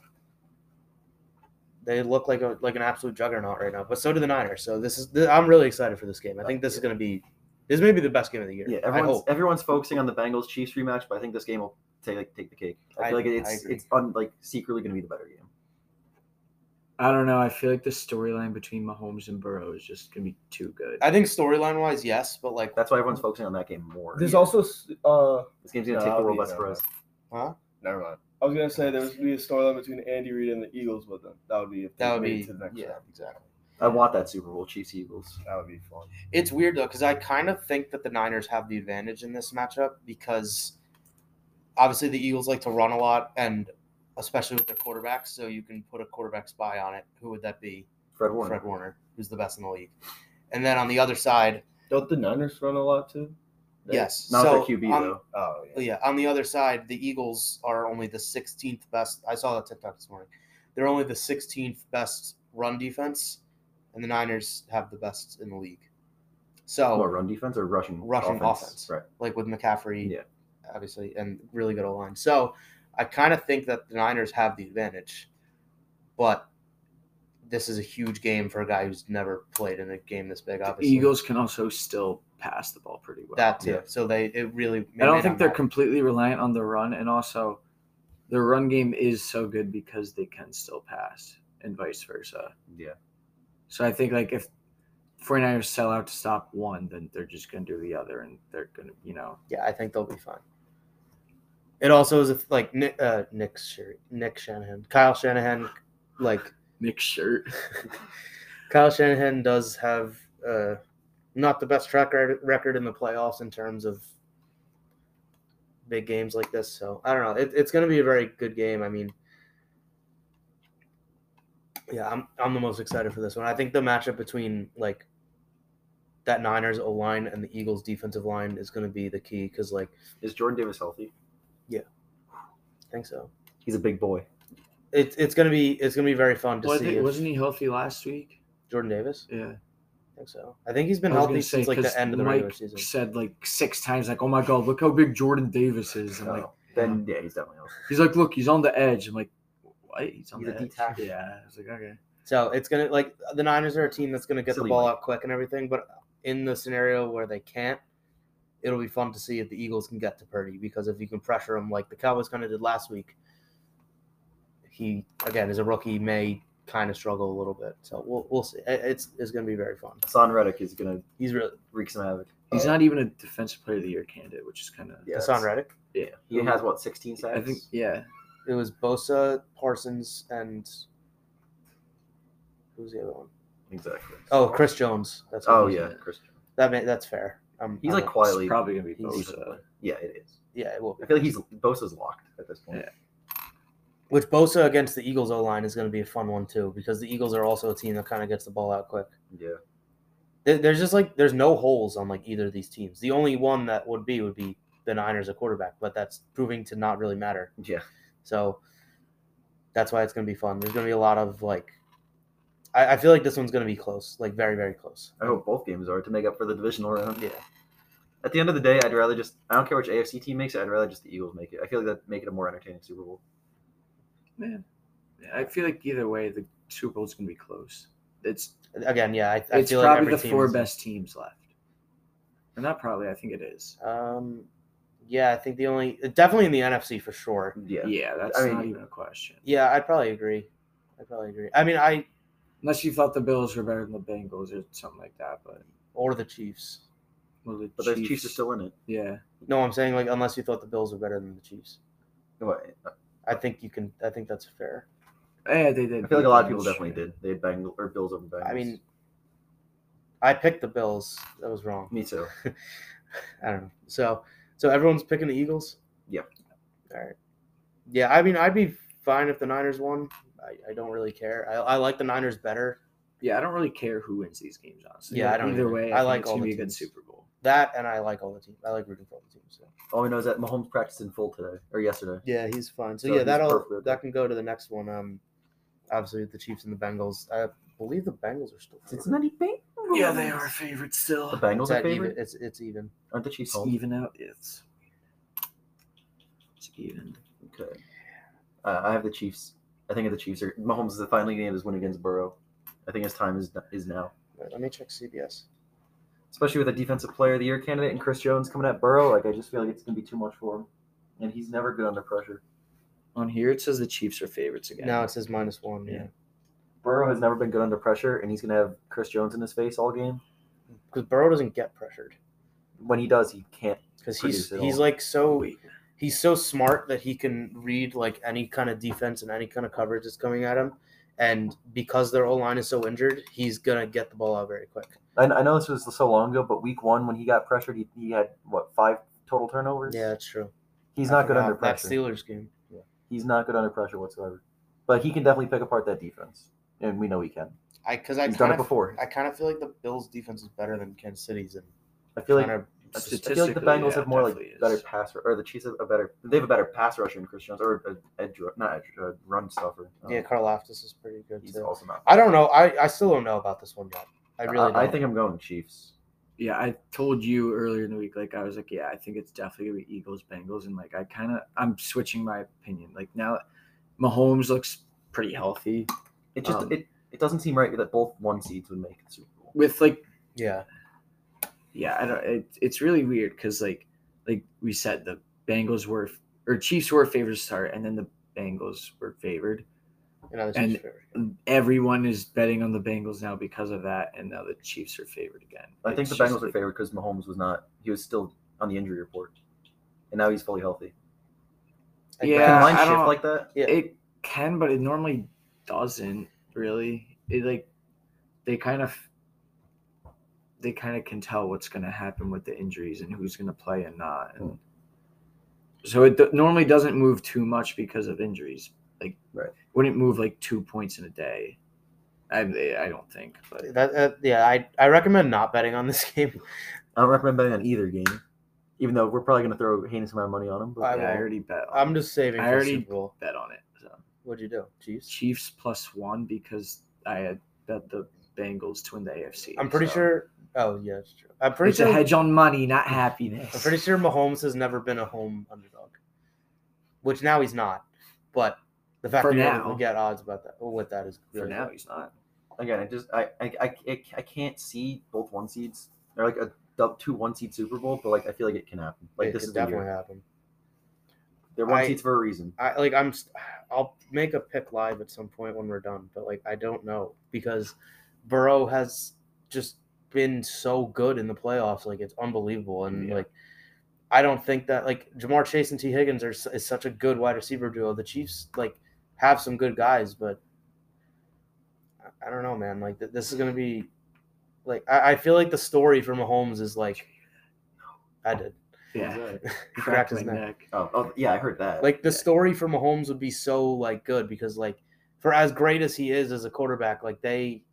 They look like an absolute juggernaut right now, but so do the Niners. So I'm really excited for this game. I think this is going to be. This may be the best game of the year. Yeah, everyone's focusing on the Bengals Chiefs rematch, but I think this game will take the cake. I feel like it's secretly going to be the better game. I don't know. I feel like the storyline between Mahomes and Burrow is just gonna be too good. I think storyline wise, yes, but like That's why everyone's focusing on that game more. There's also This game's going to take the world by surprise. huh? never mind. I was gonna say there was gonna be a storyline between Andy Reid and the Eagles with them. That would be if they That would made be it to the next round. exactly. I want that Super Bowl Chiefs Eagles. That would be fun. It's weird though because I kind of think that the Niners have the advantage in this matchup because obviously the Eagles like to run a lot and especially with their quarterbacks, so you can put a quarterback spy on it. Who would that be? Fred Warner. Fred Warner, who's the best in the league. And then on the other side, Don't the Niners run a lot too? yes. Not so their QB on, though. Oh Yeah, on the other side, the Eagles are only the 16th best. I saw that TikTok this morning. They're only the 16th best run defense, and the Niners have the best in the league. So, What, run defense or rushing offense. Right. like with McCaffrey, Yeah. obviously, and really good O-line. So, I kind of think that the Niners have the advantage, but this is a huge game for a guy who's never played in a game this big. The Obviously, Eagles can also still pass the ball pretty well. that too. Yeah. So it really. I don't think they're completely reliant on the run, and also their run game is so good because they can still pass, and vice versa. Yeah. So I think like if 49ers sell out to stop one, then they're just going to do the other, and they're going to, Yeah, I think they'll be fine. It also is like Nick Shanahan, Kyle Shanahan, like Nick Shirt. Kyle Shanahan does have not the best track record in the playoffs in terms of big games like this. So I don't know. It's going to be a very good game. I mean, yeah, I'm the most excited for this one. I think the matchup between like that Niners O-line and the Eagles defensive line is going to be the key because like Is Jordan Davis healthy? I think so. He's a big boy. It's gonna be very fun to see. Wasn't he healthy last week? Jordan Davis? Yeah. I think so. I think he's been I was healthy gonna say, since like 'cause the end of the Mike regular season. said like 6 times, like, "Oh my God, look how big Jordan Davis is." I'm like, Then yeah, he's definitely healthy. he's like, "Look, he's on the edge." I'm like, "What? He's on He's the a D edge?" tackle. Yeah. I was like, "Okay." So it's gonna like the Niners are a team that's gonna get Silly the ball Mike. out quick and everything, but in the scenario where they can't, it'll be fun to see if the Eagles can get to Purdy because if you can pressure him like the Cowboys kind of did last week, he again as a rookie may kind of struggle a little bit. So we'll see. It's gonna be very fun. Hassan Reddick is gonna He's really wreak some havoc. He's not even a defensive player of the year candidate, which is kind of Yeah, Hassan Reddick. yeah. He has what 16 sacks. I think It was Bosa, Parsons, and who's the other one? exactly. Oh, Chris Jones. That's Oh what it yeah, was. Christian. that's fair. He's I'm like not- quietly. it's probably gonna be He's- Bosa. Yeah, it is. Yeah, it will be. I feel like Bosa's locked at this point. Yeah. Which Bosa against the Eagles O-line is going to be a fun one too because the Eagles are also a team that kind of gets the ball out quick. Yeah. There's just like there's no holes on like either of these teams. The only one that would be the Niners at quarterback, but that's proving to not really matter. Yeah. So that's why it's going to be fun. There's going to be a lot of like I feel like this one's going to be close, like very very close. I hope both games are to make up for the divisional round. Yeah. At the end of the day, I'd rather just I don't care which AFC team makes it. I'd rather just the Eagles make it. I feel like that make it a more entertaining Super Bowl. Man, I feel like either way, the Super Bowl's gonna be close. It's Again, yeah, I it's feel like probably every the team 4 is- best teams left. Or not probably. I think it is. Yeah, I think definitely in the NFC for sure. Yeah. Yeah, that's I mean- not even a question. Yeah, I'd probably agree. I mean, Unless you thought the Bills were better than the Bengals or something like that, but or the Chiefs. Well, the But those Chiefs are still in it. Yeah. No, I'm saying like unless you thought the Bills are better than the Chiefs. What? I think you can. I think that's fair. Yeah, they did. I feel like a lot of people Bengals, definitely yeah. did. They had Bengals or Bills over Bengals. I mean, I picked the Bills. That was wrong. me too. I don't know. So everyone's picking the Eagles. Yep. All right. Yeah, I mean, I'd be fine if the Niners won. I don't really care. I like the Niners better. Yeah, I don't really care who wins these games, honestly. Yeah, I don't Either either. way, I I like like it's all gonna the be a good teams. Super Bowl. That and I like all the teams. I like rooting for all the teams. So. All we know is that Mahomes practiced in full today or yesterday. Yeah, he's fine. So, So yeah, he's perfect. that can go to the next one. Obviously the Chiefs and the Bengals. I believe the Bengals are still favored. Cincinnati Bengals. Yeah, they are favorites still. The Bengals It's are at even. favorite. It's even. Aren't the Chiefs It's home? even out. It's even. Okay. I have the Chiefs. I think the Chiefs are. Mahomes is finally going to get his win against Burrow. I think his time is now. Wait, let me check CBS. Especially with a Defensive Player of the Year candidate and Chris Jones coming at Burrow. Like I just feel like it's going to be too much for him, and he's never good under pressure. On here, it says the Chiefs are favorites again. Now it says -1. Yeah. Burrow has never been good under pressure, and he's going to have Chris Jones in his face all game. Because Burrow doesn't get pressured. When he does, he can't. Because Produce it he's all. like so Wait. he's so smart that he can read like any kind of defense and any kind of coverage that's coming at him. And because their O-line is so injured, he's gonna get the ball out very quick. I know this was so long ago, but week 1 when he got pressured, he had what 5 total turnovers. Yeah, that's true. he's I not good forgot under that pressure. Steelers game. He's not good under pressure whatsoever. But he can definitely pick apart that defense, and we know he can. He's He's done it before. I kind of feel like the Bills' defense is better than Kansas City's, and I feel like kind of I feel like the Statistically, Bengals yeah, have more like definitely is. better pass, or the Chiefs have a better. They have a better pass rusher in Chris Jones, or run stuffer. yeah, Karlaftis is pretty good He's too. also not. I don't know. I still don't know about this one yet. I really don't. I think I'm going Chiefs. Yeah, I told you earlier in the week, like I was like, yeah, I think it's definitely gonna be Eagles, Bengals, and like I'm switching my opinion. Like now, Mahomes looks pretty healthy. It just it doesn't seem right that both 1 seeds would make the Super Bowl. With like, yeah. I don't. It's really weird because like we said, the Bengals were or Chiefs were favored to start, and then the Bengals were favored. You know, the And- Chiefs are favored. Everyone is betting on the Bengals now because of that, and now the Chiefs are favored again. I think It's the just Bengals are like- favored because Mahomes was not. He was still on the injury report, and now he's fully healthy. Yeah, Can line I shift don't- like that? Yeah. It can, but it normally doesn't really. It like they kind of can tell what's going to happen with the injuries and who's going to play and not. And so it normally doesn't move too much because of injuries. Like, Right. wouldn't move like 2 points in a day. I don't think. But Yeah, I recommend not betting on this game. I don't recommend betting on either game, even though we're probably going to throw a heinous amount of money on him. But I yeah, I won't. already bet. I'm just saving I for already Super Bowl. bet on it. So What'd you do? Chiefs? Chiefs +1 because I had bet the Bengals to win the AFC. I'm pretty so. sure. Oh yeah, it's true. I'm pretty It's sure. a hedge on money, not happiness. I'm pretty sure Mahomes has never been a home underdog, which now he's not. But the fact For that you're now. able to get odds about that with that is For really now, good. he's not. again, I can't see both 1 seeds. They're like a 2 1 seed Super Bowl, but like I feel like it can happen. Like It this could is the definitely year. happen. They're 1 I- seeds for a reason. I'll make a pick live at some point when we're done, but like I don't know because Burrow has just been so good in the playoffs, like it's unbelievable, and Yeah. like I don't think that like Jamar Chase and T Higgins is such a good wide receiver duo. The Chiefs like have some good guys, but I don't know, man. Like this is gonna be like I feel like the story for Mahomes is like I did. Yeah. He cracked his neck. Oh yeah, I heard that. Like the Yeah. story for Mahomes would be so like good because like for as great as he is as a quarterback, like they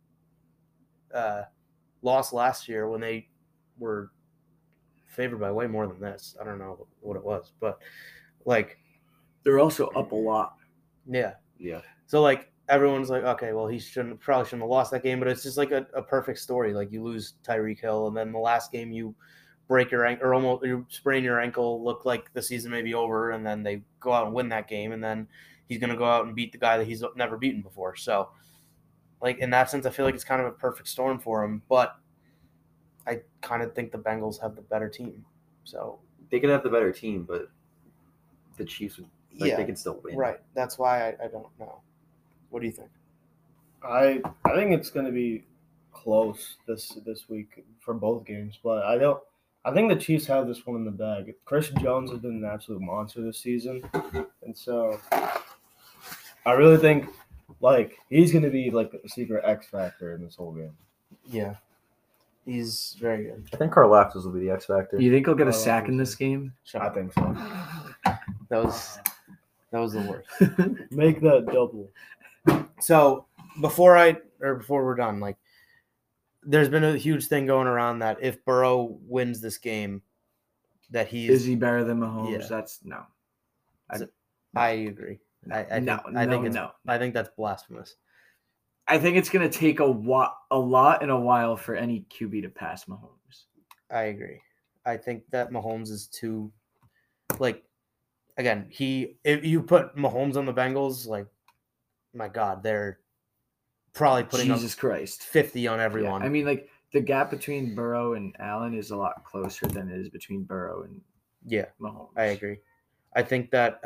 lost last year when they were favored by way more than this. I don't know what it was, but like They're also up a lot. yeah. yeah, So like everyone's like, okay, well he probably shouldn't have lost that game, but it's just like a perfect story. Like you lose Tyreek Hill, and then the last game you break your ankle or almost you sprain your ankle, look like the season may be over, and then they go out and win that game, and then he's gonna go out and beat the guy that he's never beaten before. So like in that sense, I feel like it's kind of a perfect storm for him, but I kind of think the Bengals have the better team. So they could have the better team, but the Chiefs would like yeah, they can still win. right. That's why I don't know. What do you think? I think it's going to be close this week for both games, but I I think the Chiefs have this one in the bag. Chris Jones has been an absolute monster this season, and so I really think like he's going to be like a secret X factor in this whole game. Yeah, he's very good. I think Karlaftis will be the X factor. You think he'll get a I sack like in this this game? Shut I up. think so. That was the worst. Make that double. So before we're done, like there's been a huge thing going around that if Burrow wins this game, that he's Is he better than Mahomes? Yeah. That's no. I agree. I think that's blasphemous. I think it's gonna take a lot in a while for any QB to pass Mahomes. I agree. I think that Mahomes is too, like, again, if you put Mahomes on the Bengals, like, my God, they're probably putting Jesus up Christ. 50 on Yeah, everyone. I mean, like the gap between Burrow and Allen is a lot closer than it is between Burrow and Yeah, Mahomes. I agree. I think that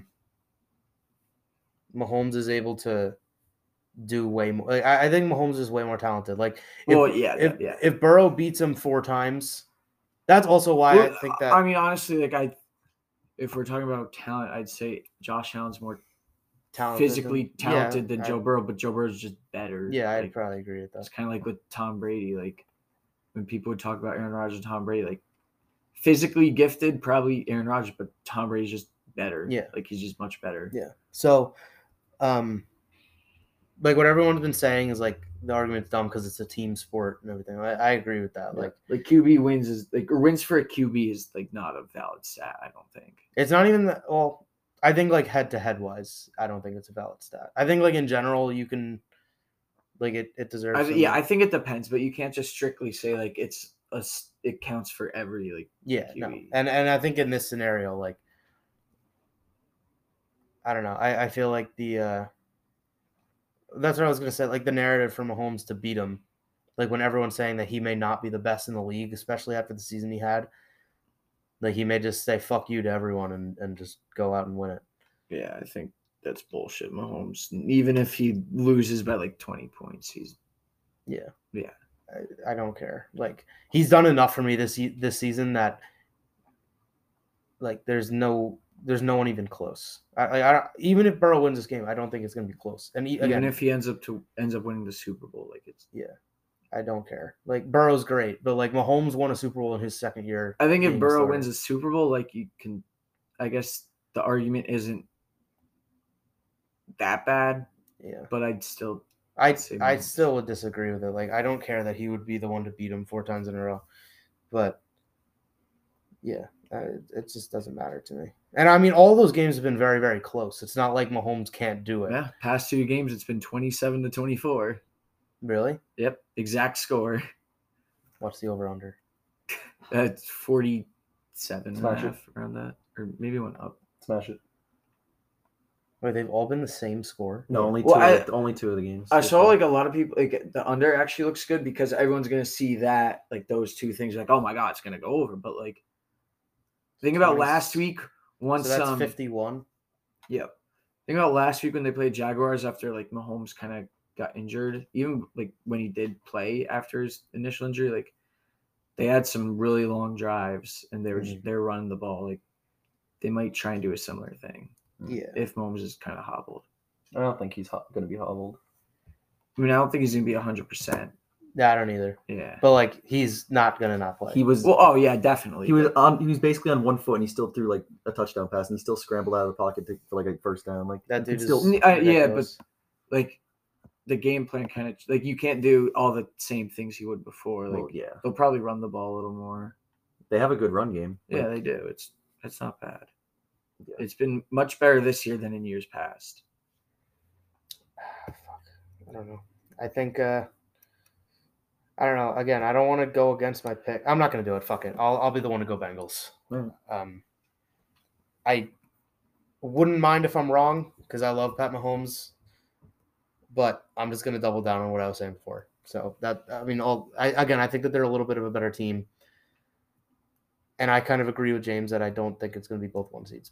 Mahomes is able to do way more. Like, I think Mahomes is way more talented. Like, if Burrow beats him 4 times, that's also why I think that. I mean, honestly, like if we're talking about talent, I'd say Josh Allen's more physically talented than Joe Burrow, but Joe Burrow's just better. Yeah, I'd like, probably agree with that. it's kind of like with Tom Brady. Like when people would talk about Aaron Rodgers and Tom Brady, like physically gifted, probably Aaron Rodgers, but Tom Brady's just better. Yeah. Like he's just much better. Yeah. So, like what everyone's been saying is like the argument's dumb because it's a team sport and everything. I agree with that. Yeah. Like QB wins is like or wins for a QB is like not a valid stat. I don't think. it's not even that. Well, I think like head to head wise, I don't think it's a valid stat. I think like in general, you can like it deserves. I think it depends, but you can't just strictly say like it counts for every like. Yeah, QB. no, and I think in this scenario, like I don't know, I feel like the that's what I was gonna say. Like the narrative for Mahomes to beat him, like when everyone's saying that he may not be the best in the league, especially after the season he had, like he may just say "fuck you" to everyone and just go out and win it. Yeah, I think that's bullshit. Mahomes, even if he loses by like 20 points, he's Yeah. Yeah. I don't care. Like he's done enough for me this season that like there's no one even close. I even if Burrow wins this game, I don't think it's gonna be close. And even if he ends up winning the Super Bowl, like it's I don't care. Like Burrow's great, but like Mahomes won a Super Bowl in his second year. I think if being Burrow starter. wins a Super Bowl, like you can, I guess the argument isn't that bad, Yeah. but I'd say I Mahomes. still would disagree with it. Like I don't care that he would be the one to beat him 4 times in a row, but yeah, it just doesn't matter to me. And I mean, all those games have been very, very close. It's not like Mahomes can't do it. Yeah, past 2 games, it's been 27-24. Really? Yep, exact score. What's the over under? That's 47 and a Smash it. half around that, or maybe it went up. Smash it. Wait, they've all been the same score. No, only two. Well, only 2 of the games. I saw like a lot of people like the under actually looks good because everyone's gonna see that like those 2 things like oh my god it's gonna go over, but like think about 20 last week once So that's 51. Yep. Think about last week when they played Jaguars after like Mahomes kind of got injured. Even like when he did play after his initial injury, like they had some really long drives and they were running the ball. Like they might try and do a similar thing Yeah. if Mahomes is kind of hobbled. I don't think he's going to be hobbled. I mean, I don't think he's gonna be 100%. Yeah, I don't either. Yeah. But like, he's not gonna not play. He was. Well, oh yeah, definitely. He was basically on 1 foot, and he still threw like a touchdown pass, and he still scrambled out of the pocket for like a first down. Like That you dude could is still. Yeah, but ridiculous. like the game plan kind of like you can't do all the same things you would before. Like Well, yeah, they'll probably run the ball a little more. they have a good run game. Yeah, they do. It's not bad. Yeah. It's been much better this year than in years past. Fuck. I don't know. I think I don't know. Again, I don't want to go against my pick. I'm not gonna do it. Fuck it. I'll be the one to go Bengals. Mm. I wouldn't mind if I'm wrong because I love Pat Mahomes, but I'm just gonna double down on what I was saying before. So that I mean, I think that they're a little bit of a better team, and I kind of agree with James that I don't think it's gonna be both 1 seeds, but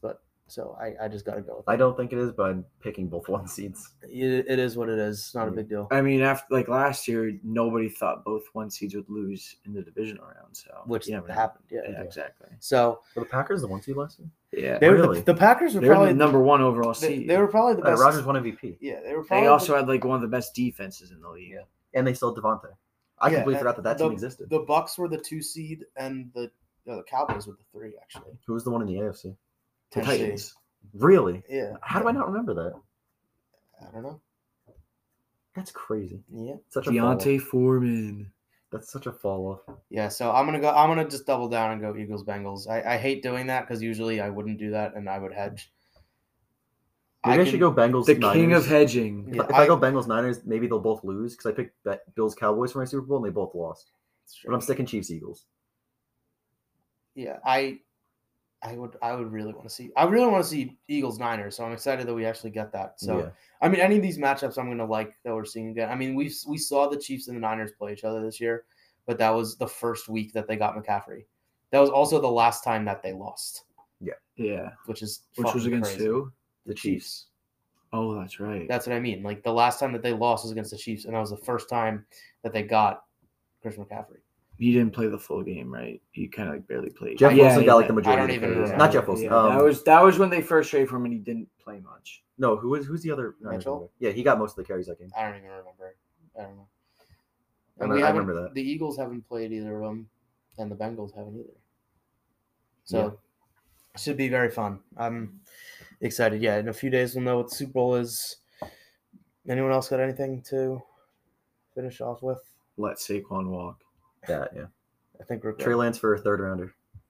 So I just got to go with I it. don't think it is, but I'm picking both 1 seeds. It is what it is. It's not a big deal. I mean, after like last year, nobody thought both 1 seeds would lose in the divisional round. So Which you never know. happened. Yeah. Yeah, exactly. So Were the Packers the 1 seed last year? Yeah, they were Really? the Packers were they're probably the number 1 overall they, seed. they were probably the best. Rodgers won MVP. Yeah, they were probably They also had like one of the best defenses in the league. Yeah. And they still had Devontae. I Yeah, completely and forgot that the- team existed. The Bucks were the 2 seed, and the Cowboys were the 3 actually. Who was the one in the AFC? The Tennessee. Titans. Really? Yeah. How do I not remember that? I don't know. That's crazy. Yeah. Such a fall Deontay off. Foreman. That's such a fall off. Yeah. So I'm gonna just double down and go Eagles Bengals. I hate doing that because usually I wouldn't do that and I would hedge. Maybe I should go Bengals. The Niners. king of hedging. If, Yeah, if I go Bengals Niners, maybe they'll both lose because I picked Bills Cowboys for my Super Bowl and they both lost. But I'm sticking Chiefs Eagles. Yeah, I would really want to see. I really want to see Eagles Niners. So I'm excited that we actually get that. So Yeah. I mean, any of these matchups I'm gonna like that we're seeing again. I mean, we saw the Chiefs and the Niners play each other this year, but that was the first week that they got McCaffrey. That was also the last time that they lost, Yeah. which is Which was fucking against crazy. who? The Chiefs. Oh, that's right. That's what I mean. Like the last time that they lost was against the Chiefs, and that was the first time that they got Chris McCaffrey. He didn't play the full game, right? He kind of like barely played. Jeff Yeah, Wilson yeah, got like the yeah. majority. I don't of the even carries. remember. Not Jeff Wilson. Yeah, that was when they first traded for him, and he didn't play much. No, who's the other? Mitchell? Yeah, he got most of the carries that game. I don't even remember. I don't know. I And we remember haven't- that. The Eagles haven't played either of them, and the Bengals haven't either. So it should be very fun. I'm excited. Yeah, in a few days we'll know what the Super Bowl is. Anyone else got anything to finish off with? Let Saquon walk. Yeah. I think we're good. Trey Lance for a 3rd rounder.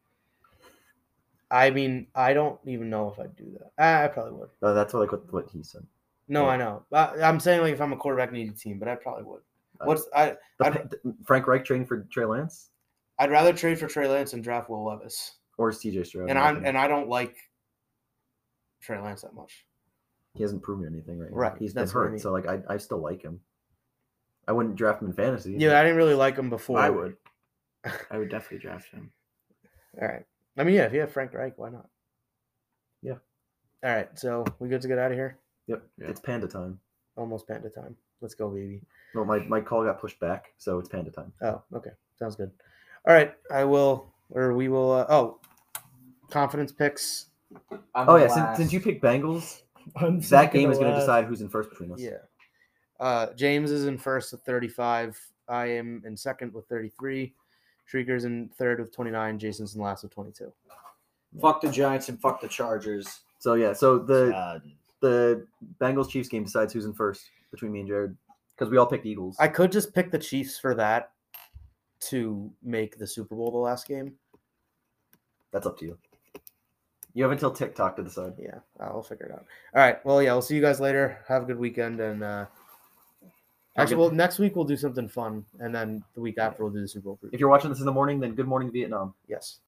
I mean, I don't even know if I'd do that. I probably would. That's what he said. No, Yeah. I know. I'm saying like if I'm a quarterback needy team, but I probably would. Frank Reich trading for Trey Lance I'd rather trade for Trey Lance and draft Will Levis. or is TJ Stroud? And I don't like Trey Lance that much. He hasn't proven anything right now. Right, He's been that's what I hurt, mean. so like I still like him. I wouldn't draft him in fantasy. Yeah, I didn't really like him before. I would. I would definitely draft him. All right. I mean, yeah, if you have Frank Reich, why not? Yeah. All right. So we good to get out of here? Yep. Yeah. It's panda time. Almost panda time. Let's go, baby. No, my call got pushed back, so it's panda time. Oh, okay. Sounds good. All right. We will. Confidence picks. Oh yeah, since you picked Bengals, that game is going to decide who's in first between us. Yeah. James is in first with 35. I am in second with 33. Shrieker's in third with 29. Jason's in last with 22. Fuck the Giants and fuck the Chargers. So yeah, so the God. the Bengals Chiefs game decides who's in first between me and Jared because we all picked Eagles. I could just pick the Chiefs for that to make the Super Bowl the last game. That's up to you. You have until TikTok to decide. Yeah, I'll figure it out. All right. Well, yeah, we'll see you guys later. Have a good weekend. And actually, well, next week we'll do something fun. And then the week after we'll do the Super Bowl preview. If you're watching this in the morning, then good morning Vietnam. Yes.